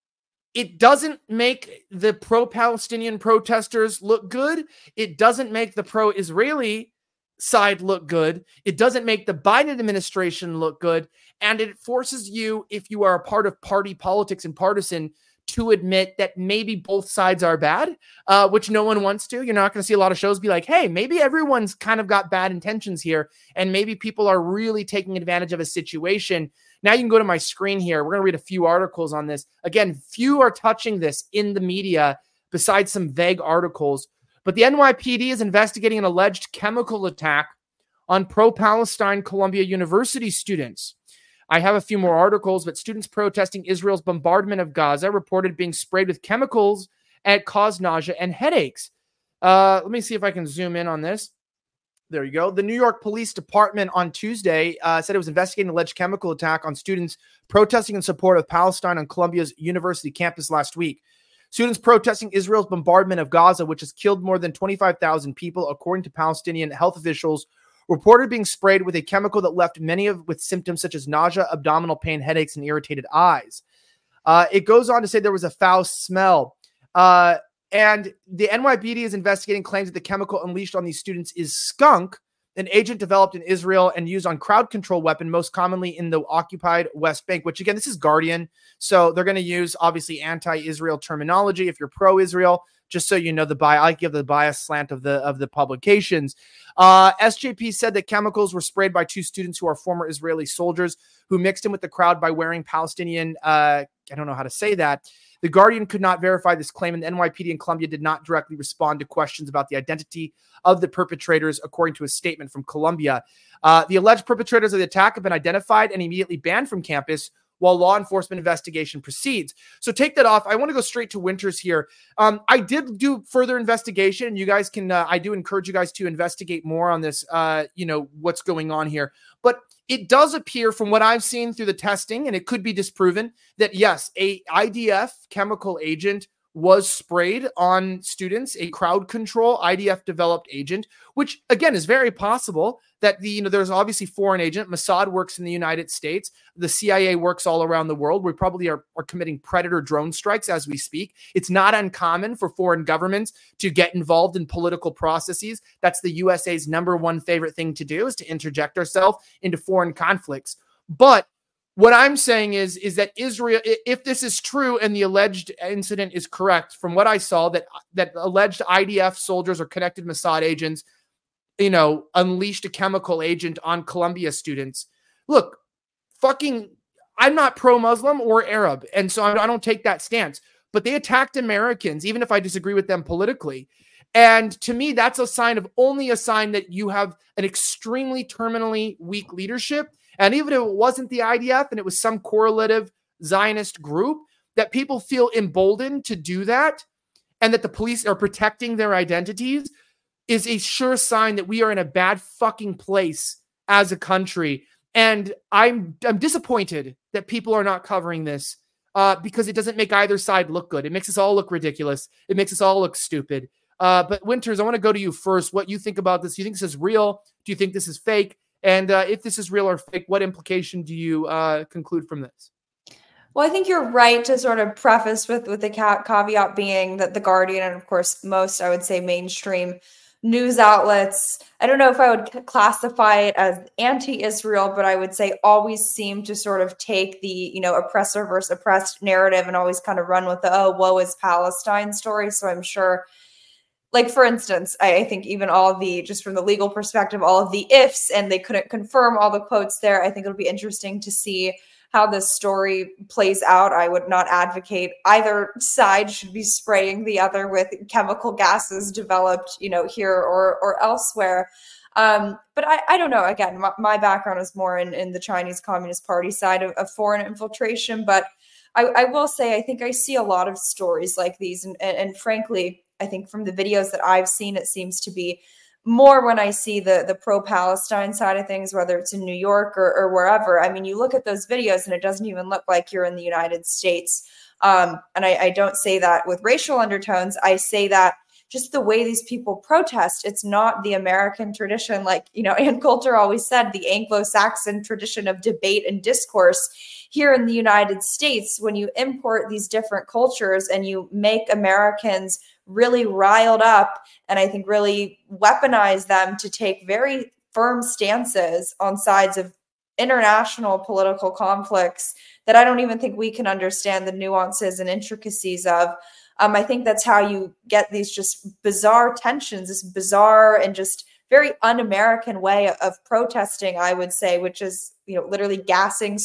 it doesn't make the pro-Palestinian protesters look good. It doesn't make the pro-Israeli side look good. It doesn't make the Biden administration look good. And it forces you, if you are a part of party politics and partisan, to admit that maybe both sides are bad, which no one wants to. You're not going to see a lot of shows be like, hey, maybe everyone's kind of got bad intentions here, and maybe people are really taking advantage of a situation. Now you can go to my screen here. We're going to read a few articles on this. Again, few are touching this in the media besides some vague articles. But the NYPD is investigating an alleged chemical attack on pro-Palestine Columbia University students. I have a few more articles, but students protesting Israel's bombardment of Gaza reported being sprayed with chemicals that caused nausea and headaches. Let me see if I can zoom in on this. There you go. The New York Police Department on Tuesday said it was investigating an alleged chemical attack on students protesting in support of Palestine on Columbia's university campus last week. Students protesting Israel's bombardment of Gaza, which has killed more than 25,000 people, according to Palestinian health officials, reported being sprayed with a chemical that left many with symptoms such as nausea, abdominal pain, headaches, and irritated eyes. It goes on to say there was a foul smell. And the NYPD is investigating claims that the chemical unleashed on these students is skunk, an agent developed in Israel and used on crowd control weapon, most commonly in the occupied West Bank, which again, this is Guardian. So they're going to use obviously anti-Israel terminology if you're pro-Israel, just so you know I give the bias slant of the publications. SJP said that chemicals were sprayed by 2 students who are former Israeli soldiers who mixed in with the crowd by wearing Palestinian, I don't know how to say that. The Guardian could not verify this claim, and the NYPD in Colombia did not directly respond to questions about the identity of the perpetrators, according to a statement from Colombia. The alleged perpetrators of the attack have been identified and immediately banned from campus while law enforcement investigation proceeds. So take that off. I want to go straight to Winters here. I did do further investigation. You guys can, I do encourage you guys to investigate more on this, what's going on here. But it does appear from what I've seen through the testing, and it could be disproven, that yes, a IDF chemical agent was sprayed on students, a crowd control IDF developed agent, which again is very possible that there's obviously foreign agent. Mossad works in the United States. The CIA works all around the world. We probably are committing predator drone strikes as we speak. It's not uncommon for foreign governments to get involved in political processes. That's the USA's number one favorite thing to do, is to interject ourselves into foreign conflicts. But what I'm saying is that Israel, if this is true and the alleged incident is correct, from what I saw, that alleged IDF soldiers or connected Mossad agents, unleashed a chemical agent on Columbia students. Look, I'm not pro-Muslim or Arab, and so I don't take that stance. But they attacked Americans, even if I disagree with them politically. And to me, that's only a sign that you have an extremely terminally weak leadership. And even if it wasn't the IDF and it was some correlative Zionist group, that people feel emboldened to do that, and that the police are protecting their identities, is a sure sign that we are in a bad fucking place as a country. And I'm disappointed that people are not covering this because it doesn't make either side look good. It makes us all look ridiculous. It makes us all look stupid. But Winters, I want to go to you first. What you think about this? Do you think this is real? Do you think this is fake? And if this is real or fake, what implication do you conclude from this? Well, I think you're right to sort of preface with the caveat being that the Guardian and, of course, most, I would say, mainstream news outlets, I don't know if I would classify it as anti-Israel, but I would say always seem to sort of take the, oppressor versus oppressed narrative and always kind of run with the, oh, woe is Palestine story. So I'm sure, like, for instance, I think even all of the, just from the legal perspective, all of the ifs, and they couldn't confirm all the quotes there. I think it'll be interesting to see how this story plays out. I would not advocate either side should be spraying the other with chemical gases developed, here or elsewhere. But I don't know. Again, my background is more in the Chinese Communist Party side of foreign infiltration. But I will say, I think I see a lot of stories like these. And frankly, I think from the videos that I've seen, it seems to be more when I see the pro-Palestine side of things, whether it's in New York or wherever. I mean, you look at those videos and it doesn't even look like you're in the United States. And I don't say that with racial undertones. I say that just the way these people protest, it's not the American tradition. Like, Ann Coulter always said, the Anglo-Saxon tradition of debate and discourse. Here in the United States, when you import these different cultures and you make Americans really riled up and I think really weaponize them to take very firm stances on sides of international political conflicts that I don't even think we can understand the nuances and intricacies of. I think that's how you get these just bizarre tensions, this bizarre and just very un-American way of protesting, I would say, which is, literally gassing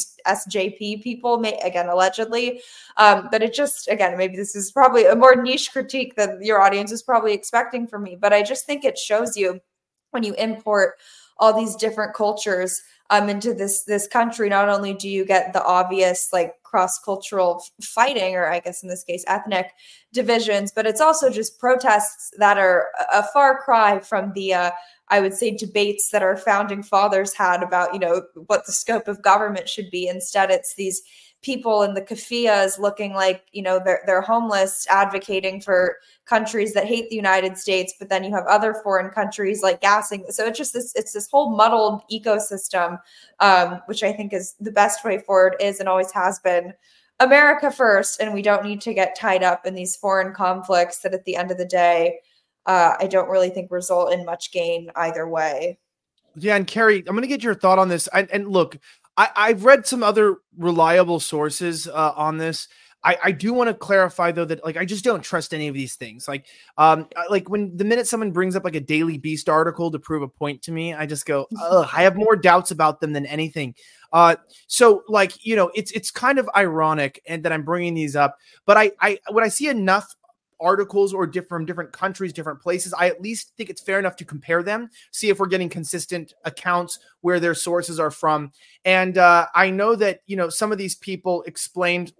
SJP people, again, allegedly. But it just, again, maybe this is probably a more niche critique than your audience is probably expecting from me. But I just think it shows you when you import all these different cultures into this country, not only do you get the obvious like cross-cultural fighting, or I guess in this case, ethnic divisions, but it's also just protests that are a far cry from the, I would say, debates that our founding fathers had about, what the scope of government should be. Instead, it's these people in the keffiyehs looking like, they're homeless, advocating for countries that hate the United States, but then you have other foreign countries like gassing. So it's just it's this whole muddled ecosystem, which I think is the best way forward is and always has been America first. And we don't need to get tied up in these foreign conflicts that at the end of the day, I don't really think result in much gain either way. Yeah, and Carrie, I'm going to get your thought on this. And look, I've read some other reliable sources on this. I do want to clarify though that like I just don't trust any of these things. Like when the minute someone brings up like a Daily Beast article to prove a point to me, I just go, ugh, I have more doubts about them than anything. So like, you know, it's kind of ironic and that I'm bringing these up, but I when I see enough articles or from different countries, different places, I at least think it's fair enough to compare them, see if we're getting consistent accounts where their sources are from. And I know that, you know, some of these people explained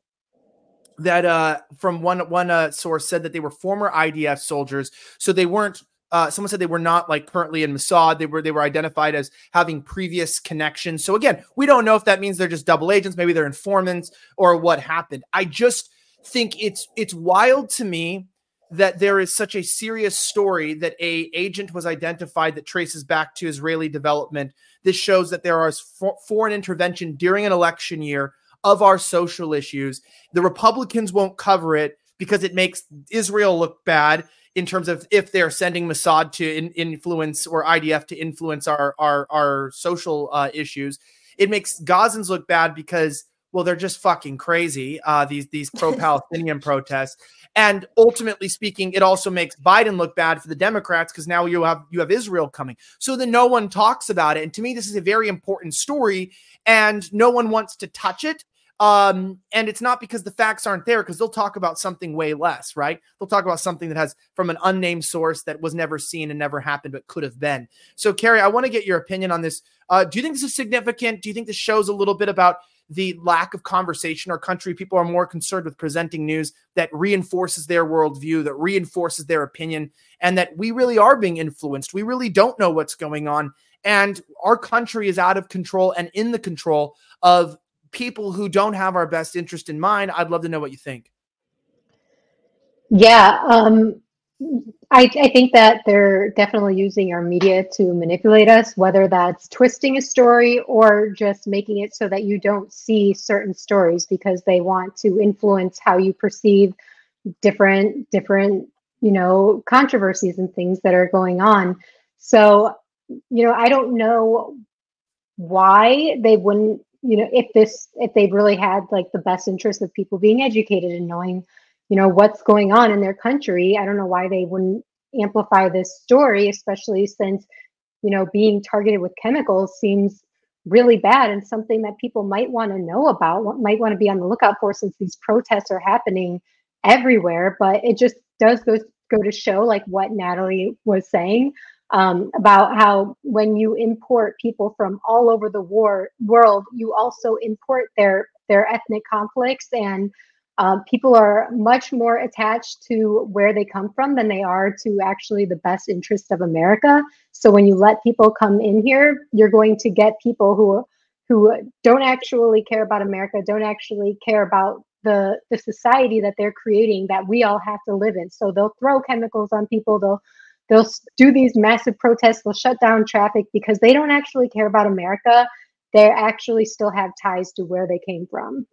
that from one source said that they were former IDF soldiers. So they weren't, someone said they were not like currently in Mossad. They were identified as having previous connections. So again, we don't know if that means they're just double agents. Maybe they're informants or what happened. I just think it's wild to me that there is such a serious story that a agent was identified that traces back to Israeli development. This shows that there is foreign intervention during an election year of our social issues. The Republicans won't cover it because it makes Israel look bad in terms of if they're sending Mossad to influence or IDF to influence our social issues. It makes Gazans look bad because, well, they're just fucking crazy, these pro-Palestinian protests. And ultimately speaking, it also makes Biden look bad for the Democrats because now you have Israel coming. So then no one talks about it. And to me, this is a very important story and no one wants to touch it. And it's not because the facts aren't there, because they'll talk about something way less, right? They'll talk about something that has from an unnamed source that was never seen and never happened, but could have been. So, Carrie, I want to get your opinion on this. Do you think this is significant? Do you think this shows a little bit about the lack of conversation in our country? People are more concerned with presenting news that reinforces their worldview, that reinforces their opinion, and that we really are being influenced. We really don't know what's going on. And our country is out of control and in the control of people who don't have our best interest in mind. I'd love to know what you think. Yeah, I think that they're definitely using our media to manipulate us, whether that's twisting a story or just making it so that you don't see certain stories because they want to influence how you perceive different, controversies and things that are going on. So, I don't know why they wouldn't, if they really had like the best interest of people being educated and knowing, what's going on in their country. I don't know why they wouldn't amplify this story, especially since, being targeted with chemicals seems really bad and something that people might want to know about, might want to be on the lookout for, since these protests are happening everywhere. But it just does go to show, like what Natalie was saying, about how when you import people from all over the world, you also import their ethnic conflicts, and people are much more attached to where they come from than they are to actually the best interest of America. So when you let people come in here, you're going to get people who don't actually care about America, don't actually care about the society that they're creating, that we all have to live in. So they'll throw chemicals on people. They'll do these massive protests. They'll shut down traffic because they don't actually care about America. They actually still have ties to where they came from.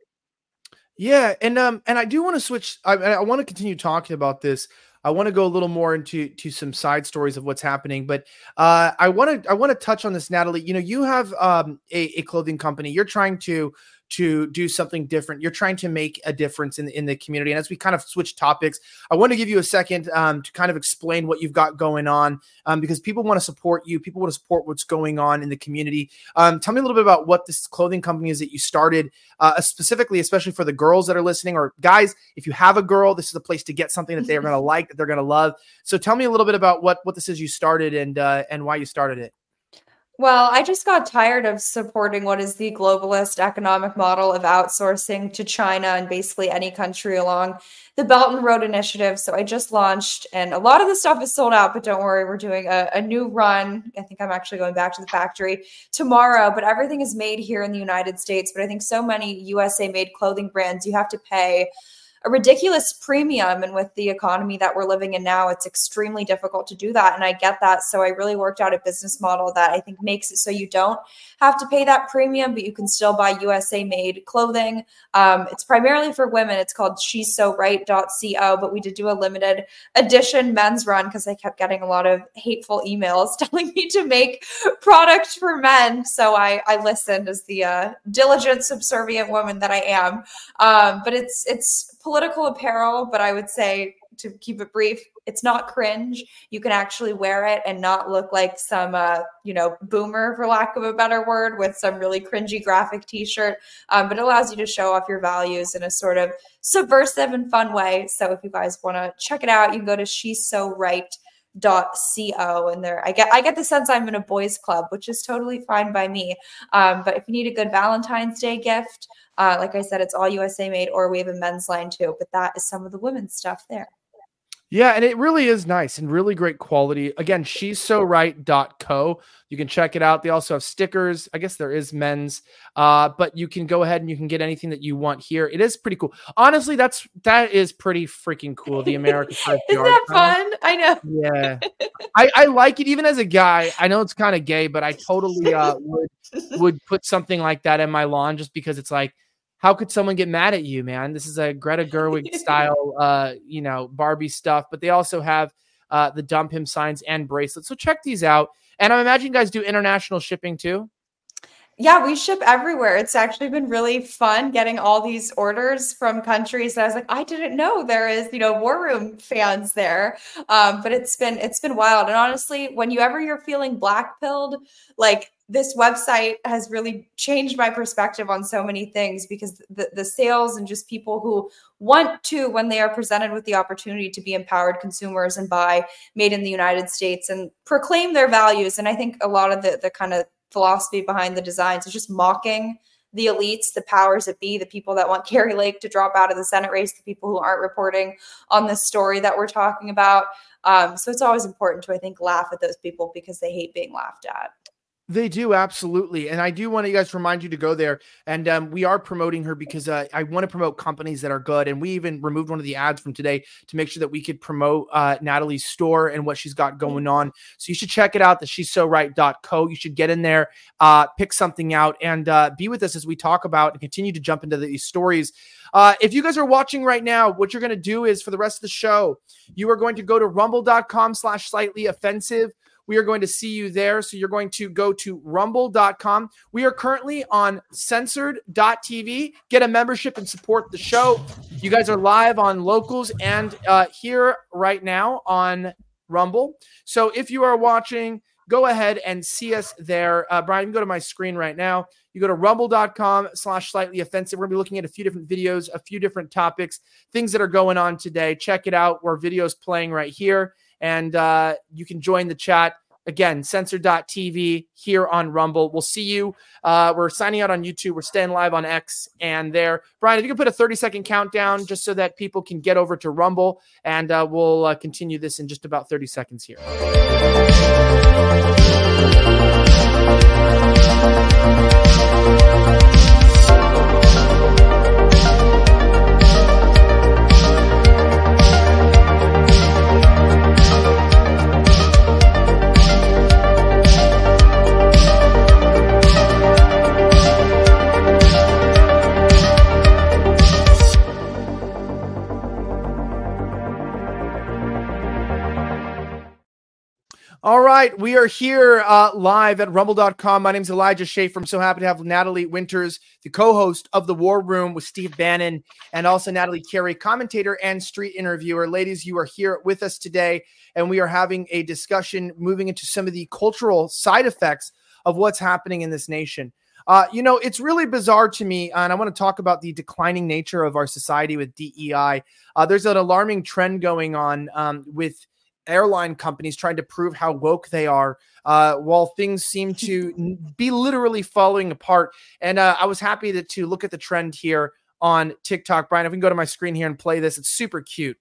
Yeah, and I do want to switch. I want to continue talking about this. I want to go a little more into some side stories of what's happening, but I want to touch on this, Natalie. You have a clothing company. You're trying to do something different. You're trying to make a difference in the community. And as we kind of switch topics, I want to give you a second to kind of explain what you've got going on, because people want to support you. People want to support what's going on in the community. Tell me a little bit about what this clothing company is that you started, specifically, especially for the girls that are listening, or guys, if you have a girl, this is a place to get something that they're going to like, that they're going to love. So tell me a little bit about what this is you started and why you started it. Well, I just got tired of supporting what is the globalist economic model of outsourcing to China and basically any country along the Belt and Road Initiative. So I just launched, and a lot of the stuff is sold out, but don't worry, we're doing a new run. I think I'm actually going back to the factory tomorrow, but everything is made here in the United States. But I think so many USA made clothing brands, you have to pay a ridiculous premium. And with the economy that we're living in now, it's extremely difficult to do that. And I get that. So I really worked out a business model that I think makes it so you don't have to pay that premium, but you can still buy USA made clothing. It's primarily for women. It's called shesoright.co, but we did do a limited edition men's run because I kept getting a lot of hateful emails telling me to make products for men. So I listened as the diligent, subservient woman that I am. But it's political apparel, but I would say, to keep it brief, it's not cringe. You can actually wear it and not look like some, boomer, for lack of a better word, with some really cringy graphic t-shirt. But it allows you to show off your values in a sort of subversive and fun way. So if you guys want to check it out, you can go to shesoright.co, and there I get the sense I'm in a boys club, which is totally fine by me. But if you need a good Valentine's Day gift, like I said, it's all USA made, or we have a men's line too, but that is some of the women's stuff there. Yeah, and it really is nice and really great quality. Again, shesoright.co. You can check it out. They also have stickers. I guess there is men's, but you can go ahead and you can get anything that you want here. It is pretty cool. Honestly, that is pretty freaking cool. The American First Isn't that fun? I know. Yeah, I like it even as a guy. I know it's kind of gay, but I totally would put something like that in my lawn just because it's like, how could someone get mad at you, man? This is a Greta Gerwig style, Barbie stuff, but they also have the dump him signs and bracelets. So check these out. And I imagine you guys do international shipping too. Yeah, we ship everywhere. It's actually been really fun getting all these orders from countries that I was like, I didn't know there is, War Room fans there. But it's been wild. And honestly, whenever you're feeling black-pilled, like, this website has really changed my perspective on so many things, because the sales and just people who want to, when they are presented with the opportunity to be empowered consumers and buy made in the United States and proclaim their values. And I think a lot of the kind of philosophy behind the designs is just mocking the elites, the powers that be, the people that want Kari Lake to drop out of the Senate race, the people who aren't reporting on this story that we're talking about. So it's always important to, I think, laugh at those people because they hate being laughed at. They do, absolutely. And I do want to remind you to go there. And we are promoting her because I want to promote companies that are good. And we even removed one of the ads from today to make sure that we could promote Natalie's store and what she's got going on. So you should check it out, the shesoright.co. You should get in there, pick something out, and be with us as we talk about and continue to jump into these stories. If you guys are watching right now, what you're going to do is, for the rest of the show, you are going to go to rumble.com/slightly-offensive. We are going to see you there. So you're going to go to rumble.com. We are currently on censored.tv. Get a membership and support the show. You guys are live on Locals and here right now on Rumble. So if you are watching, go ahead and see us there. Brian, you can go to my screen right now. You go to rumble.com/slightly-offensive. We're going to be looking at a few different videos, a few different topics, things that are going on today. Check it out. Our video's playing right here. And you can join the chat. Again, censored.tv here on Rumble. We'll see you. We're signing out on YouTube. We're staying live on X and there. Brian, if you can put a 30-second countdown just so that people can get over to Rumble, and we'll continue this in just about 30 seconds here. All right, we are here live at rumble.com. My name is Elijah Schaefer. I'm so happy to have Natalie Winters, the co-host of The War Room with Steve Bannon, and also Natalie Carey, commentator and street interviewer. Ladies, you are here with us today, and we are having a discussion moving into some of the cultural side effects of what's happening in this nation. It's really bizarre to me, and I want to talk about the declining nature of our society with DEI. There's an alarming trend going on with airline companies trying to prove how woke they are, while things seem to be literally falling apart. And I was happy to look at the trend here on TikTok. Brian, if we can go to my screen here and play this, it's super cute.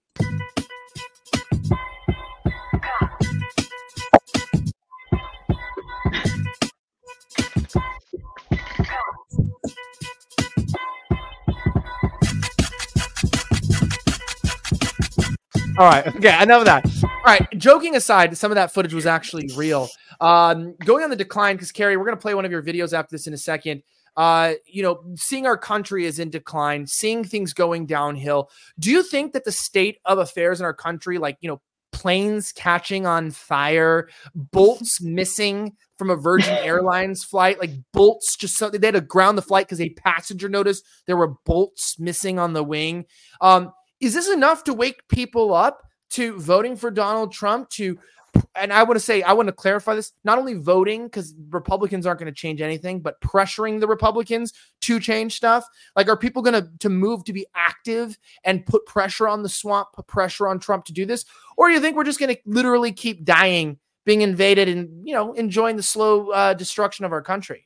All right. Okay. Enough of that. All right. Joking aside, some of that footage was actually real. Going on the decline, because Carrie, we're going to play one of your videos after this in a second. Seeing our country is in decline, seeing things going downhill. Do you think that the state of affairs in our country, like, planes catching on fire, bolts missing from a Virgin Airlines flight, like bolts, just something, they had to ground the flight because a passenger noticed there were bolts missing on the wing. Is this enough to wake people up to voting for Donald Trump? And I want to clarify this, not only voting, because Republicans aren't going to change anything, but pressuring the Republicans to change stuff. Like, are people going to move to be active and put pressure on the swamp, put pressure on Trump to do this? Or do you think we're just going to literally keep dying, being invaded, and, enjoying the slow destruction of our country?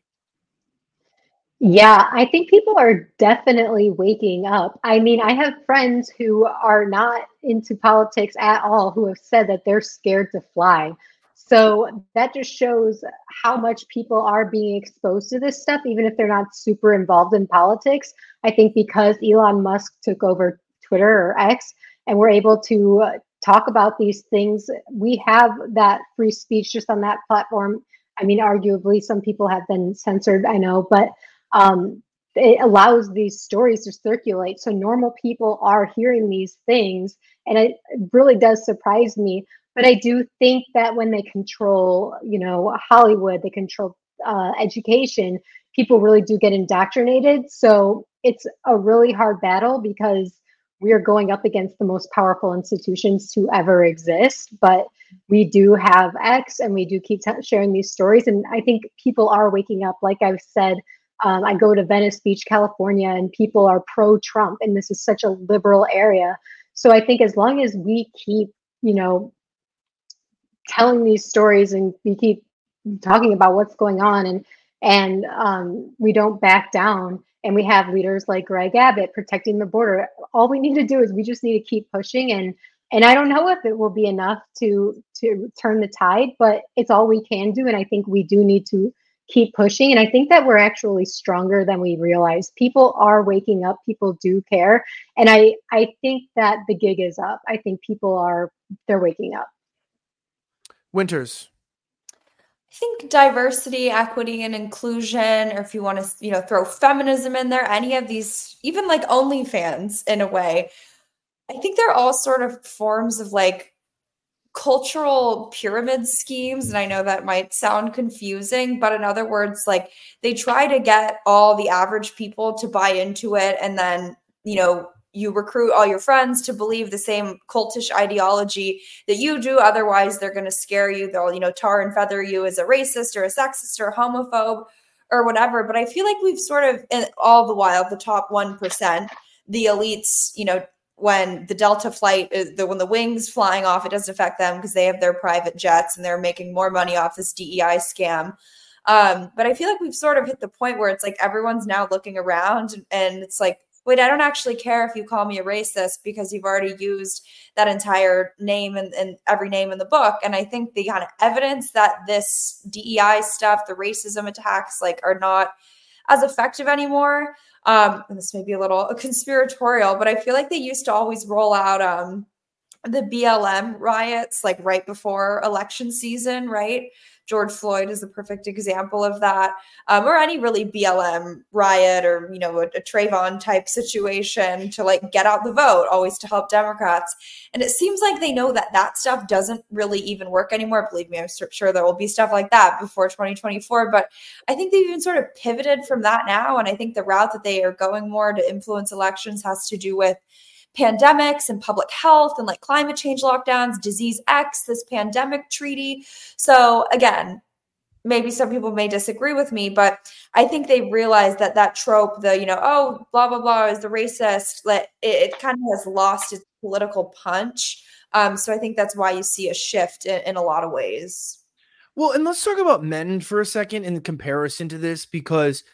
Yeah, I think people are definitely waking up. I mean, I have friends who are not into politics at all who have said that they're scared to fly. So that just shows how much people are being exposed to this stuff, even if they're not super involved in politics. I think because Elon Musk took over Twitter or X and we're able to talk about these things, we have that free speech just on that platform. I mean, arguably, some people have been censored, I know, but it allows these stories to circulate. So normal people are hearing these things, and it really does surprise me. But I do think that when they control, Hollywood, they control education, people really do get indoctrinated. So it's a really hard battle because we are going up against the most powerful institutions to ever exist. But we do have X, and we do keep sharing these stories. And I think people are waking up. Like I've said, I go to Venice Beach, California, and people are pro-Trump, and this is such a liberal area. So I think as long as we keep, telling these stories and we keep talking about what's going on, and we don't back down, and we have leaders like Greg Abbott protecting the border, all we need to do is we just need to keep pushing. And I don't know if it will be enough to turn the tide, but it's all we can do. And I think we do need to keep pushing. And I think that we're actually stronger than we realize. People are waking up. People do care. And I think that the gig is up. I think they're waking up. Winters. I think diversity, equity, and inclusion, or if you want to, throw feminism in there, any of these, even like OnlyFans in a way, I think they're all sort of forms of like cultural pyramid schemes. And I know that might sound confusing, but in other words, like they try to get all the average people to buy into it. And then, you recruit all your friends to believe the same cultish ideology that you do. Otherwise, they're going to scare you. They'll, tar and feather you as a racist or a sexist or a homophobe or whatever. But I feel like we've sort of, all the while, the top 1%, the elites, when the Delta flight, when the wings flying off, it doesn't affect them because they have their private jets and they're making more money off this DEI scam. But I feel like we've sort of hit the point where it's like everyone's now looking around and it's like, wait, I don't actually care if you call me a racist because you've already used that entire name and every name in the book. And I think the kind of evidence that this DEI stuff, the racism attacks, like are not as effective anymore. And this may be a little conspiratorial, but I feel like they used to always roll out the BLM riots like right before election season, right? George Floyd is the perfect example of that, or any really BLM riot or, a Trayvon type situation to like get out the vote, always to help Democrats. And it seems like they know that stuff doesn't really even work anymore. Believe me, I'm sure there will be stuff like that before 2024, but I think they've even sort of pivoted from that now. And I think the route that they are going more to influence elections has to do with pandemics and public health and like climate change lockdowns, disease X, this pandemic treaty. So again, maybe some people may disagree with me, but I think they realize that trope, the, oh, blah, blah, blah is the racist, it kind of has lost its political punch. So I think that's why you see a shift in a lot of ways. Well, and let's talk about men for a second in comparison to this, because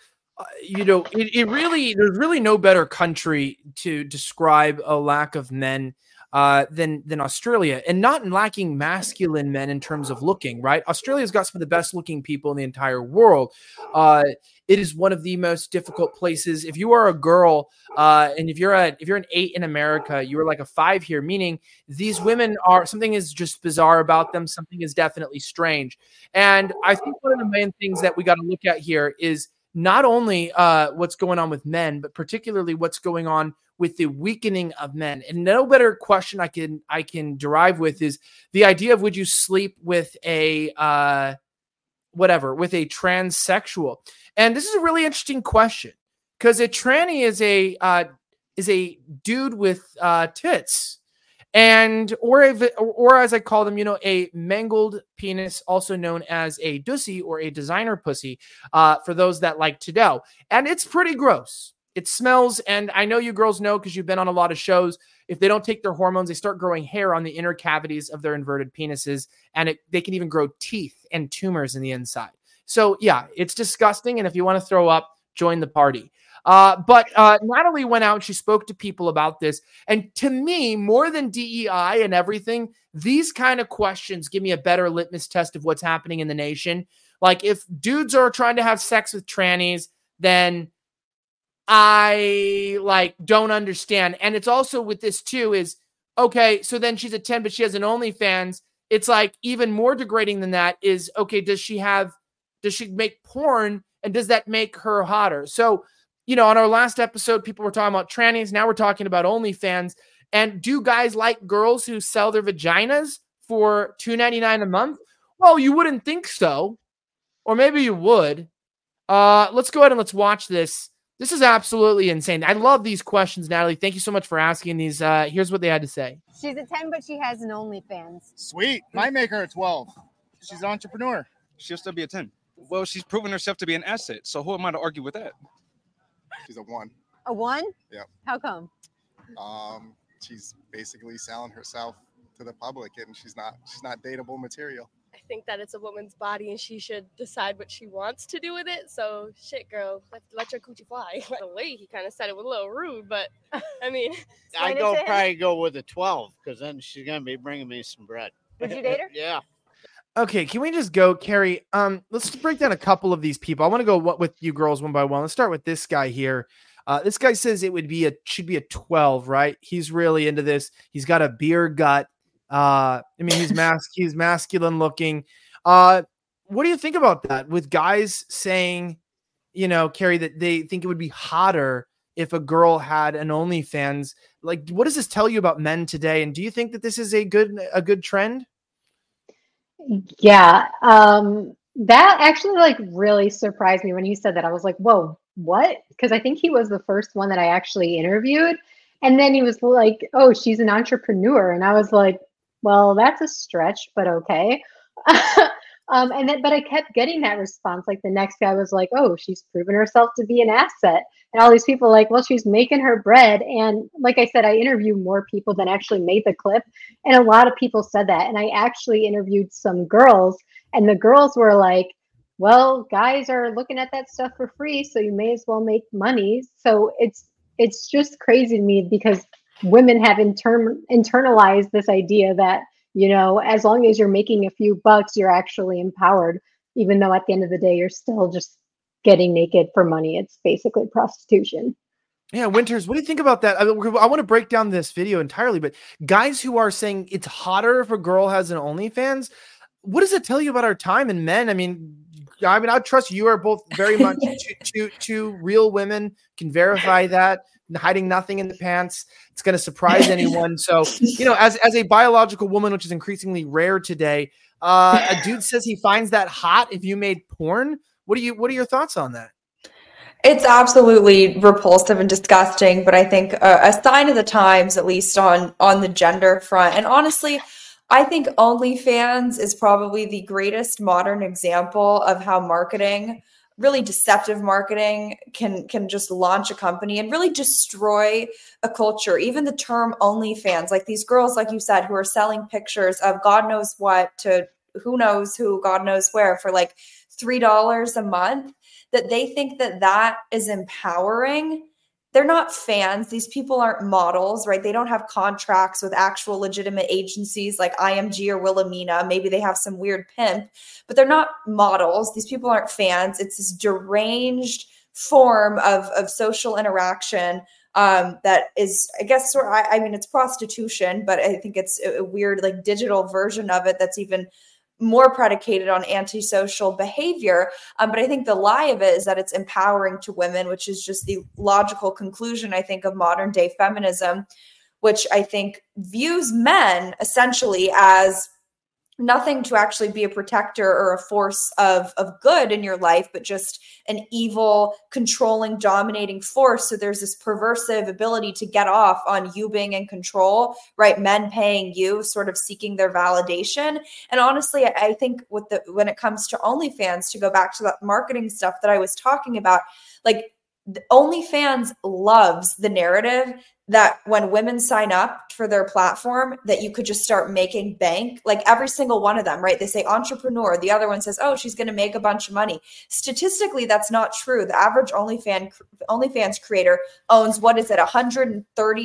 it really, there's really no better country to describe a lack of men than Australia, and not lacking masculine men in terms of looking, right? Australia's got some of the best looking people in the entire world. It is one of the most difficult places. If you are a girl, and if you're an 8 in America, you are like a 5 here, meaning these women are, something is just bizarre about them. Something is definitely strange. And I think one of the main things that we got to look at here is not only what's going on with men, but particularly what's going on with the weakening of men. And no better question I can derive with is the idea of, would you sleep with a with a transsexual? And this is a really interesting question, because a tranny is a dude with tits, and or as I call them, a mangled penis, also known as a dussy or a designer pussy, for those that like to know. And it's pretty gross. It smells, and I know you girls know because you've been on a lot of shows, if they don't take their hormones, they start growing hair on the inner cavities of their inverted penises, and they can even grow teeth and tumors in the inside. So yeah, it's disgusting, and if you want to throw up, join the party. But Natalie went out and she spoke to people about this, and to me, more than DEI and everything, these kind of questions give me a better litmus test of what's happening in the nation. Like, if dudes are trying to have sex with trannies, then I don't understand. And it's also with this too is, okay, so then she's a 10, but she has an OnlyFans. It's like even more degrading than that is, okay, does she make porn, and does that make her hotter? So, on our last episode, people were talking about trannies. Now we're talking about OnlyFans. And do guys like girls who sell their vaginas for $2.99 a month? Well, you wouldn't think so. Or maybe you would. Let's go ahead and let's watch this. This is absolutely insane. I love these questions, Natalie. Thank you so much for asking these. Here's what they had to say. She's a 10, but she has an OnlyFans. Sweet. Might make her a 12. She's an entrepreneur. She'll still be a 10. Well, she's proven herself to be an asset. So who am I to argue with that? She's a 1. A 1? Yeah. How come? She's basically selling herself to the public, and she's not dateable material. I think that it's a woman's body and she should decide what she wants to do with it. So shit, girl, let your coochie fly. The way he kind of said it was a little rude, but I mean, I probably go with a 12, because then she's gonna be bringing me some bread. Would you date her? Yeah. Okay, can we just go, Carrie? Let's break down a couple of these people. I want to go with you girls one by one. Let's start with this guy here. This guy says should be a 12, right? He's really into this. He's got a beer gut. He's masculine looking. What do you think about that? With guys saying, Carrie, that they think it would be hotter if a girl had an OnlyFans. Like, what does this tell you about men today? And do you think that this is a good trend? Yeah. That actually really surprised me when he said that. I was like, whoa, what? Because I think he was the first one that I actually interviewed. And then he was like, oh, she's an entrepreneur. And I was like, well, that's a stretch, but okay. But I kept getting that response. Like, the next guy was like, oh, she's proven herself to be an asset. And all these people like, well, she's making her bread. And like I said, I interviewed more people than actually made the clip. And a lot of people said that. And I actually interviewed some girls, and the girls were like, well, guys are looking at that stuff for free, so you may as well make money. So it's just crazy to me, because women have internalized this idea that, as long as you're making a few bucks, you're actually empowered, even though at the end of the day, you're still just getting naked for money. It's basically prostitution. Yeah, Winters, what do you think about that? I want to break down this video entirely, but guys who are saying it's hotter if a girl has an OnlyFans, what does it tell you about our time and men? I mean, I trust you are both very much two real women, can verify that. Hiding nothing in the pants. It's going to surprise anyone. So, as a biological woman, which is increasingly rare today, a dude says he finds that hot if you made porn. What are your thoughts on that? It's absolutely repulsive and disgusting, but I think a sign of the times, at least on the gender front. And honestly, I think OnlyFans is probably the greatest modern example of how marketing, really deceptive marketing, can just launch a company and really destroy a culture. Even the term OnlyFans, like these girls, like you said, who are selling pictures of God knows what to who knows who, God knows where, for like $3 a month, that they think that is empowering they're not fans. These people aren't models, right? They don't have contracts with actual legitimate agencies like IMG or Wilhelmina. Maybe they have some weird pimp, but they're not models. These people aren't fans. It's this deranged form of social interaction that is, I guess, I mean, it's prostitution, but I think it's a weird, like, digital version of it that's even more predicated on antisocial behavior. But I think the lie of it is that it's empowering to women, which is just the logical conclusion, I think, of modern day feminism, which I think views men essentially as nothing to actually be a protector or a force of good in your life, but just an evil, controlling, dominating force. So there's this perversive ability to get off on you being in control, right? Men paying you, sort of seeking their validation. And honestly, I think when it comes to OnlyFans, to go back to that marketing stuff that I was talking about, like, OnlyFans loves the narrative that when women sign up for their platform, that you could just start making bank, like every single one of them, right? They say entrepreneur. The other one says, oh, she's going to make a bunch of money. Statistically, that's not true. The average OnlyFans creator owns, what is it, $130,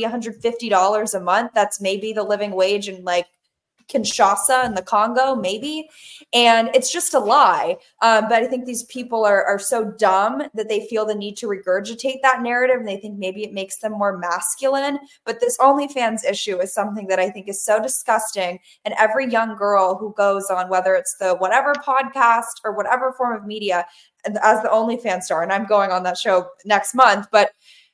$150 a month? That's maybe the living wage in like Kinshasa in the Congo, maybe. And it's just a lie. But I think these people are so dumb that they feel the need to regurgitate that narrative, and they think maybe it makes them more masculine. But this OnlyFans issue is something that I think is so disgusting. And every young girl who goes on, whether it's the whatever podcast or whatever form of media, as the OnlyFans star, and I'm going on that show next month, but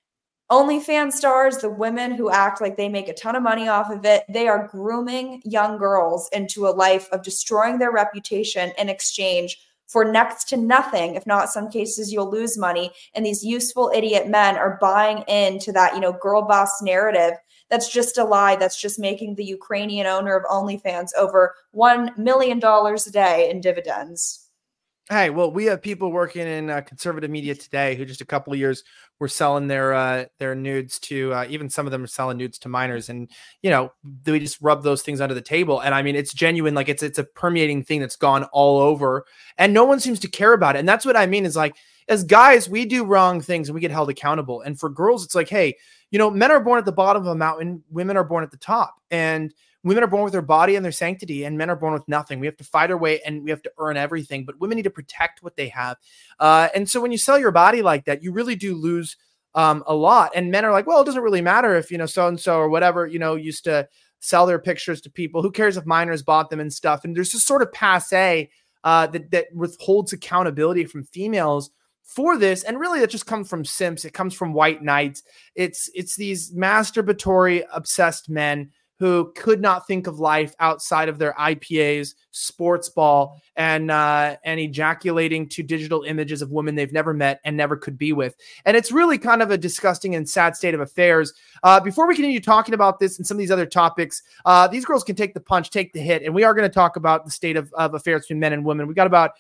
OnlyFans stars, the women who act like they make a ton of money off of it, they are grooming young girls into a life of destroying their reputation in exchange for next to nothing. If not, some cases you'll lose money. And these useful idiot men are buying into that, girl boss narrative. That's just a lie. That's just making the Ukrainian owner of OnlyFans over $1 million a day in dividends. Hey, well, we have people working in conservative media today who just a couple of years were selling their nudes to, even some of them are selling nudes to minors, and they just rub those things under the table. And I mean, it's genuine, like it's a permeating thing that's gone all over, and no one seems to care about it. And that's what I mean is, like, as guys, we do wrong things and we get held accountable. And for girls, it's like, hey, men are born at the bottom of a mountain, women are born at the top, and women are born with their body and their sanctity, and men are born with nothing. We have to fight our way and we have to earn everything, but women need to protect what they have. And so when you sell your body like that, you really do lose a lot. And men are like, well, it doesn't really matter if, so-and-so or whatever, used to sell their pictures to people. Who cares if minors bought them and stuff? And there's this sort of passe that withholds accountability from females for this. And really that just comes from simps. It comes from white knights. It's these masturbatory obsessed men who could not think of life outside of their IPAs, sports ball, and ejaculating to digital images of women they've never met and never could be with. And it's really kind of a disgusting and sad state of affairs. Before we continue talking about this and some of these other topics, these girls can take the punch, take the hit, and we are going to talk about the state of affairs between men and women. We got about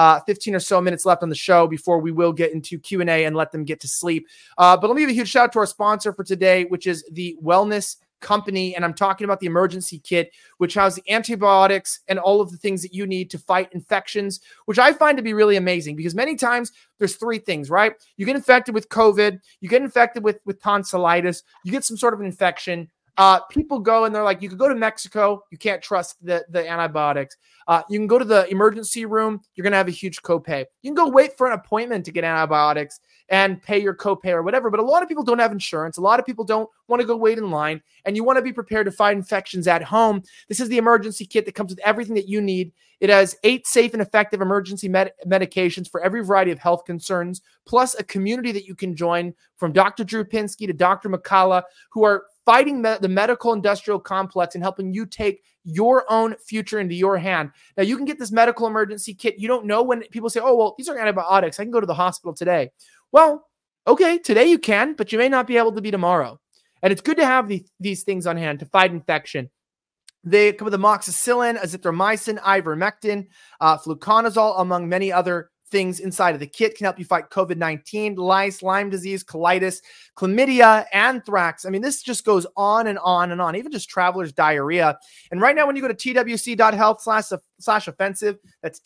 15 or so minutes left on the show before we will get into Q&A and let them get to sleep. But let me give a huge shout out to our sponsor for today, which is the Wellness Company. And I'm talking about the emergency kit, which has the antibiotics and all of the things that you need to fight infections, which I find to be really amazing, because many times there's three things, right? You get infected with COVID, you get infected with tonsillitis, you get some sort of an infection. People go and they're like, you could go to Mexico, you can't trust the antibiotics. You can go to the emergency room, you're going to have a huge copay. You can go wait for an appointment to get antibiotics and pay your copay or whatever. But a lot of people don't have insurance. A lot of people don't want to go wait in line, and you want to be prepared to fight infections at home. This is the emergency kit that comes with everything that you need. It has 8 safe and effective emergency medications for every variety of health concerns, plus a community that you can join from Dr. Drew Pinsky to Dr. McCullough, who are fighting the medical industrial complex and helping you take your own future into your hand. Now, you can get this medical emergency kit. You don't know when people say, oh, well, these are antibiotics, I can go to the hospital today. Well, okay, today you can, but you may not be able to be tomorrow. And it's good to have these things on hand to fight infection. They come with amoxicillin, azithromycin, ivermectin, fluconazole, among many other things inside of the kit can help you fight COVID-19, lice, Lyme disease, colitis, chlamydia, anthrax. I mean, this just goes on and on and on, even just traveler's diarrhea. And right now, when you go to twc.health/offensive, that's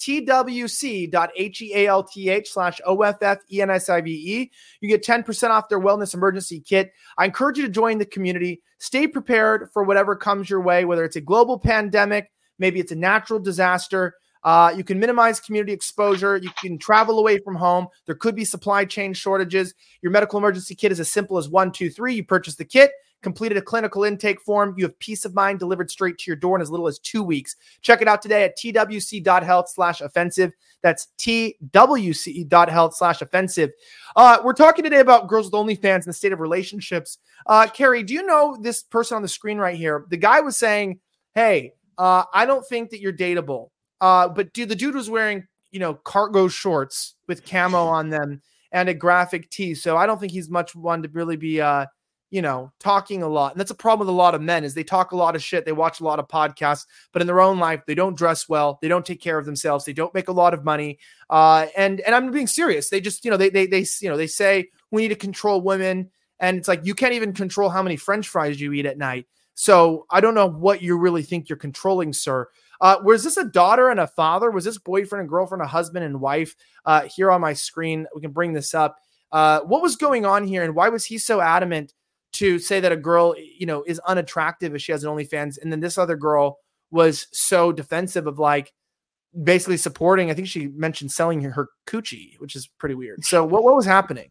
twc.health/OFFENSIVE, you get 10% off their wellness emergency kit. I encourage you to join the community. Stay prepared for whatever comes your way, whether it's a global pandemic, maybe it's a natural disaster. You can minimize community exposure. You can travel away from home. There could be supply chain shortages. Your medical emergency kit is as simple as 1, 2, 3. You purchase the kit, completed a clinical intake form. You have peace of mind delivered straight to your door in as little as 2 weeks. Check it out today at twc.health/offensive. That's twc.health/offensive. We're talking today about girls with OnlyFans and the state of relationships. Carrie, do you know this person on the screen right here? The guy was saying, hey, I don't think that you're dateable. But the dude was wearing, cargo shorts with camo on them and a graphic tee. So I don't think he's much one to really be, talking a lot. And that's a problem with a lot of men is they talk a lot of shit. They watch a lot of podcasts, but in their own life, they don't dress well. They don't take care of themselves. They don't make a lot of money. And I'm being serious. They just, they say we need to control women. And it's like, you can't even control how many French fries you eat at night. So I don't know what you really think you're controlling, sir. Was this a daughter and a father? Was this boyfriend and girlfriend, a husband and wife? Here on my screen, we can bring this up. What was going on here, and why was he so adamant to say that a girl, is unattractive if she has an OnlyFans, and then this other girl was so defensive of basically supporting? I think she mentioned selling her coochie, which is pretty weird. So what was happening?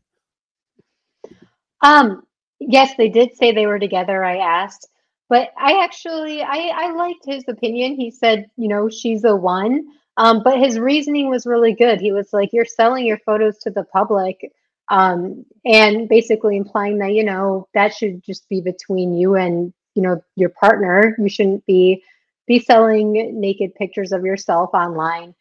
Yes, they did say they were together. I asked. But I liked his opinion. He said, she's the one. But his reasoning was really good. He was like, you're selling your photos to the public, and basically implying that, that should just be between you and, your partner. You shouldn't be selling naked pictures of yourself online.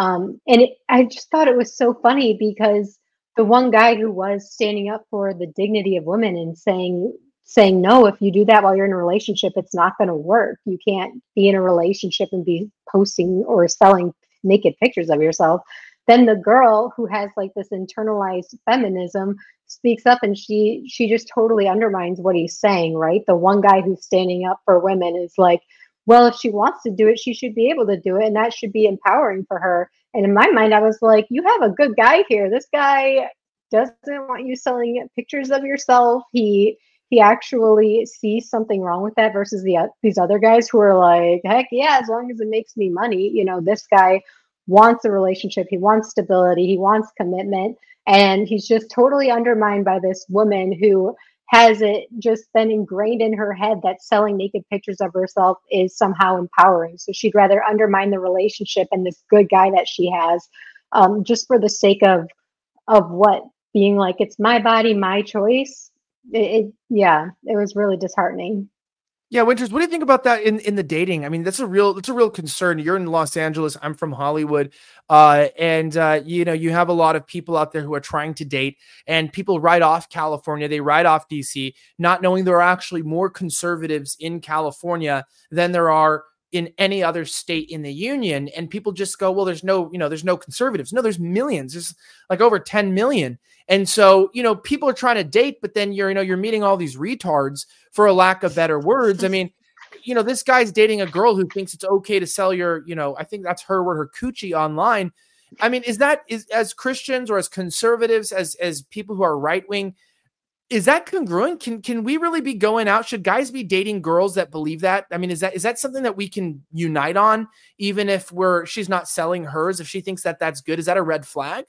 I just thought it was so funny because the one guy who was standing up for the dignity of women and saying, no, if you do that while you're in a relationship, it's not going to work. You can't be in a relationship and be posting or selling naked pictures of yourself. Then the girl who has this internalized feminism speaks up, and she just totally undermines what he's saying, right? The one guy who's standing up for women is like, well, if she wants to do it, she should be able to do it, and that should be empowering for her. And in my mind, I was like, you have a good guy here. This guy doesn't want you selling pictures of yourself. He actually sees something wrong with that versus these other guys who are like, heck yeah, as long as it makes me money. This guy wants a relationship. He wants stability. He wants commitment. And he's just totally undermined by this woman who has it just been ingrained in her head that selling naked pictures of herself is somehow empowering. So she'd rather undermine the relationship and this good guy that she has, just for the sake of what? Being like, it's my body, my choice. It was really disheartening. Yeah, Winters, what do you think about that in the dating? I mean, that's a real concern. You're in Los Angeles. I'm from Hollywood. And you have a lot of people out there who are trying to date, and people write off California. They write off DC, not knowing there are actually more conservatives in California than there are in any other state in the union. And people just go, well, there's no conservatives. No, there's millions. There's over 10 million. And so, people are trying to date, but then you're meeting all these retards, for a lack of better words. I mean, this guy's dating a girl who thinks it's okay to sell your, I think that's her word, her coochie online. I mean, is as Christians or as conservatives, as people who are right-wing, is that congruent? Can we really be going out? Should guys be dating girls that believe that? I mean, is that something that we can unite on, even if she's not selling hers? If she thinks that that's good, is that a red flag?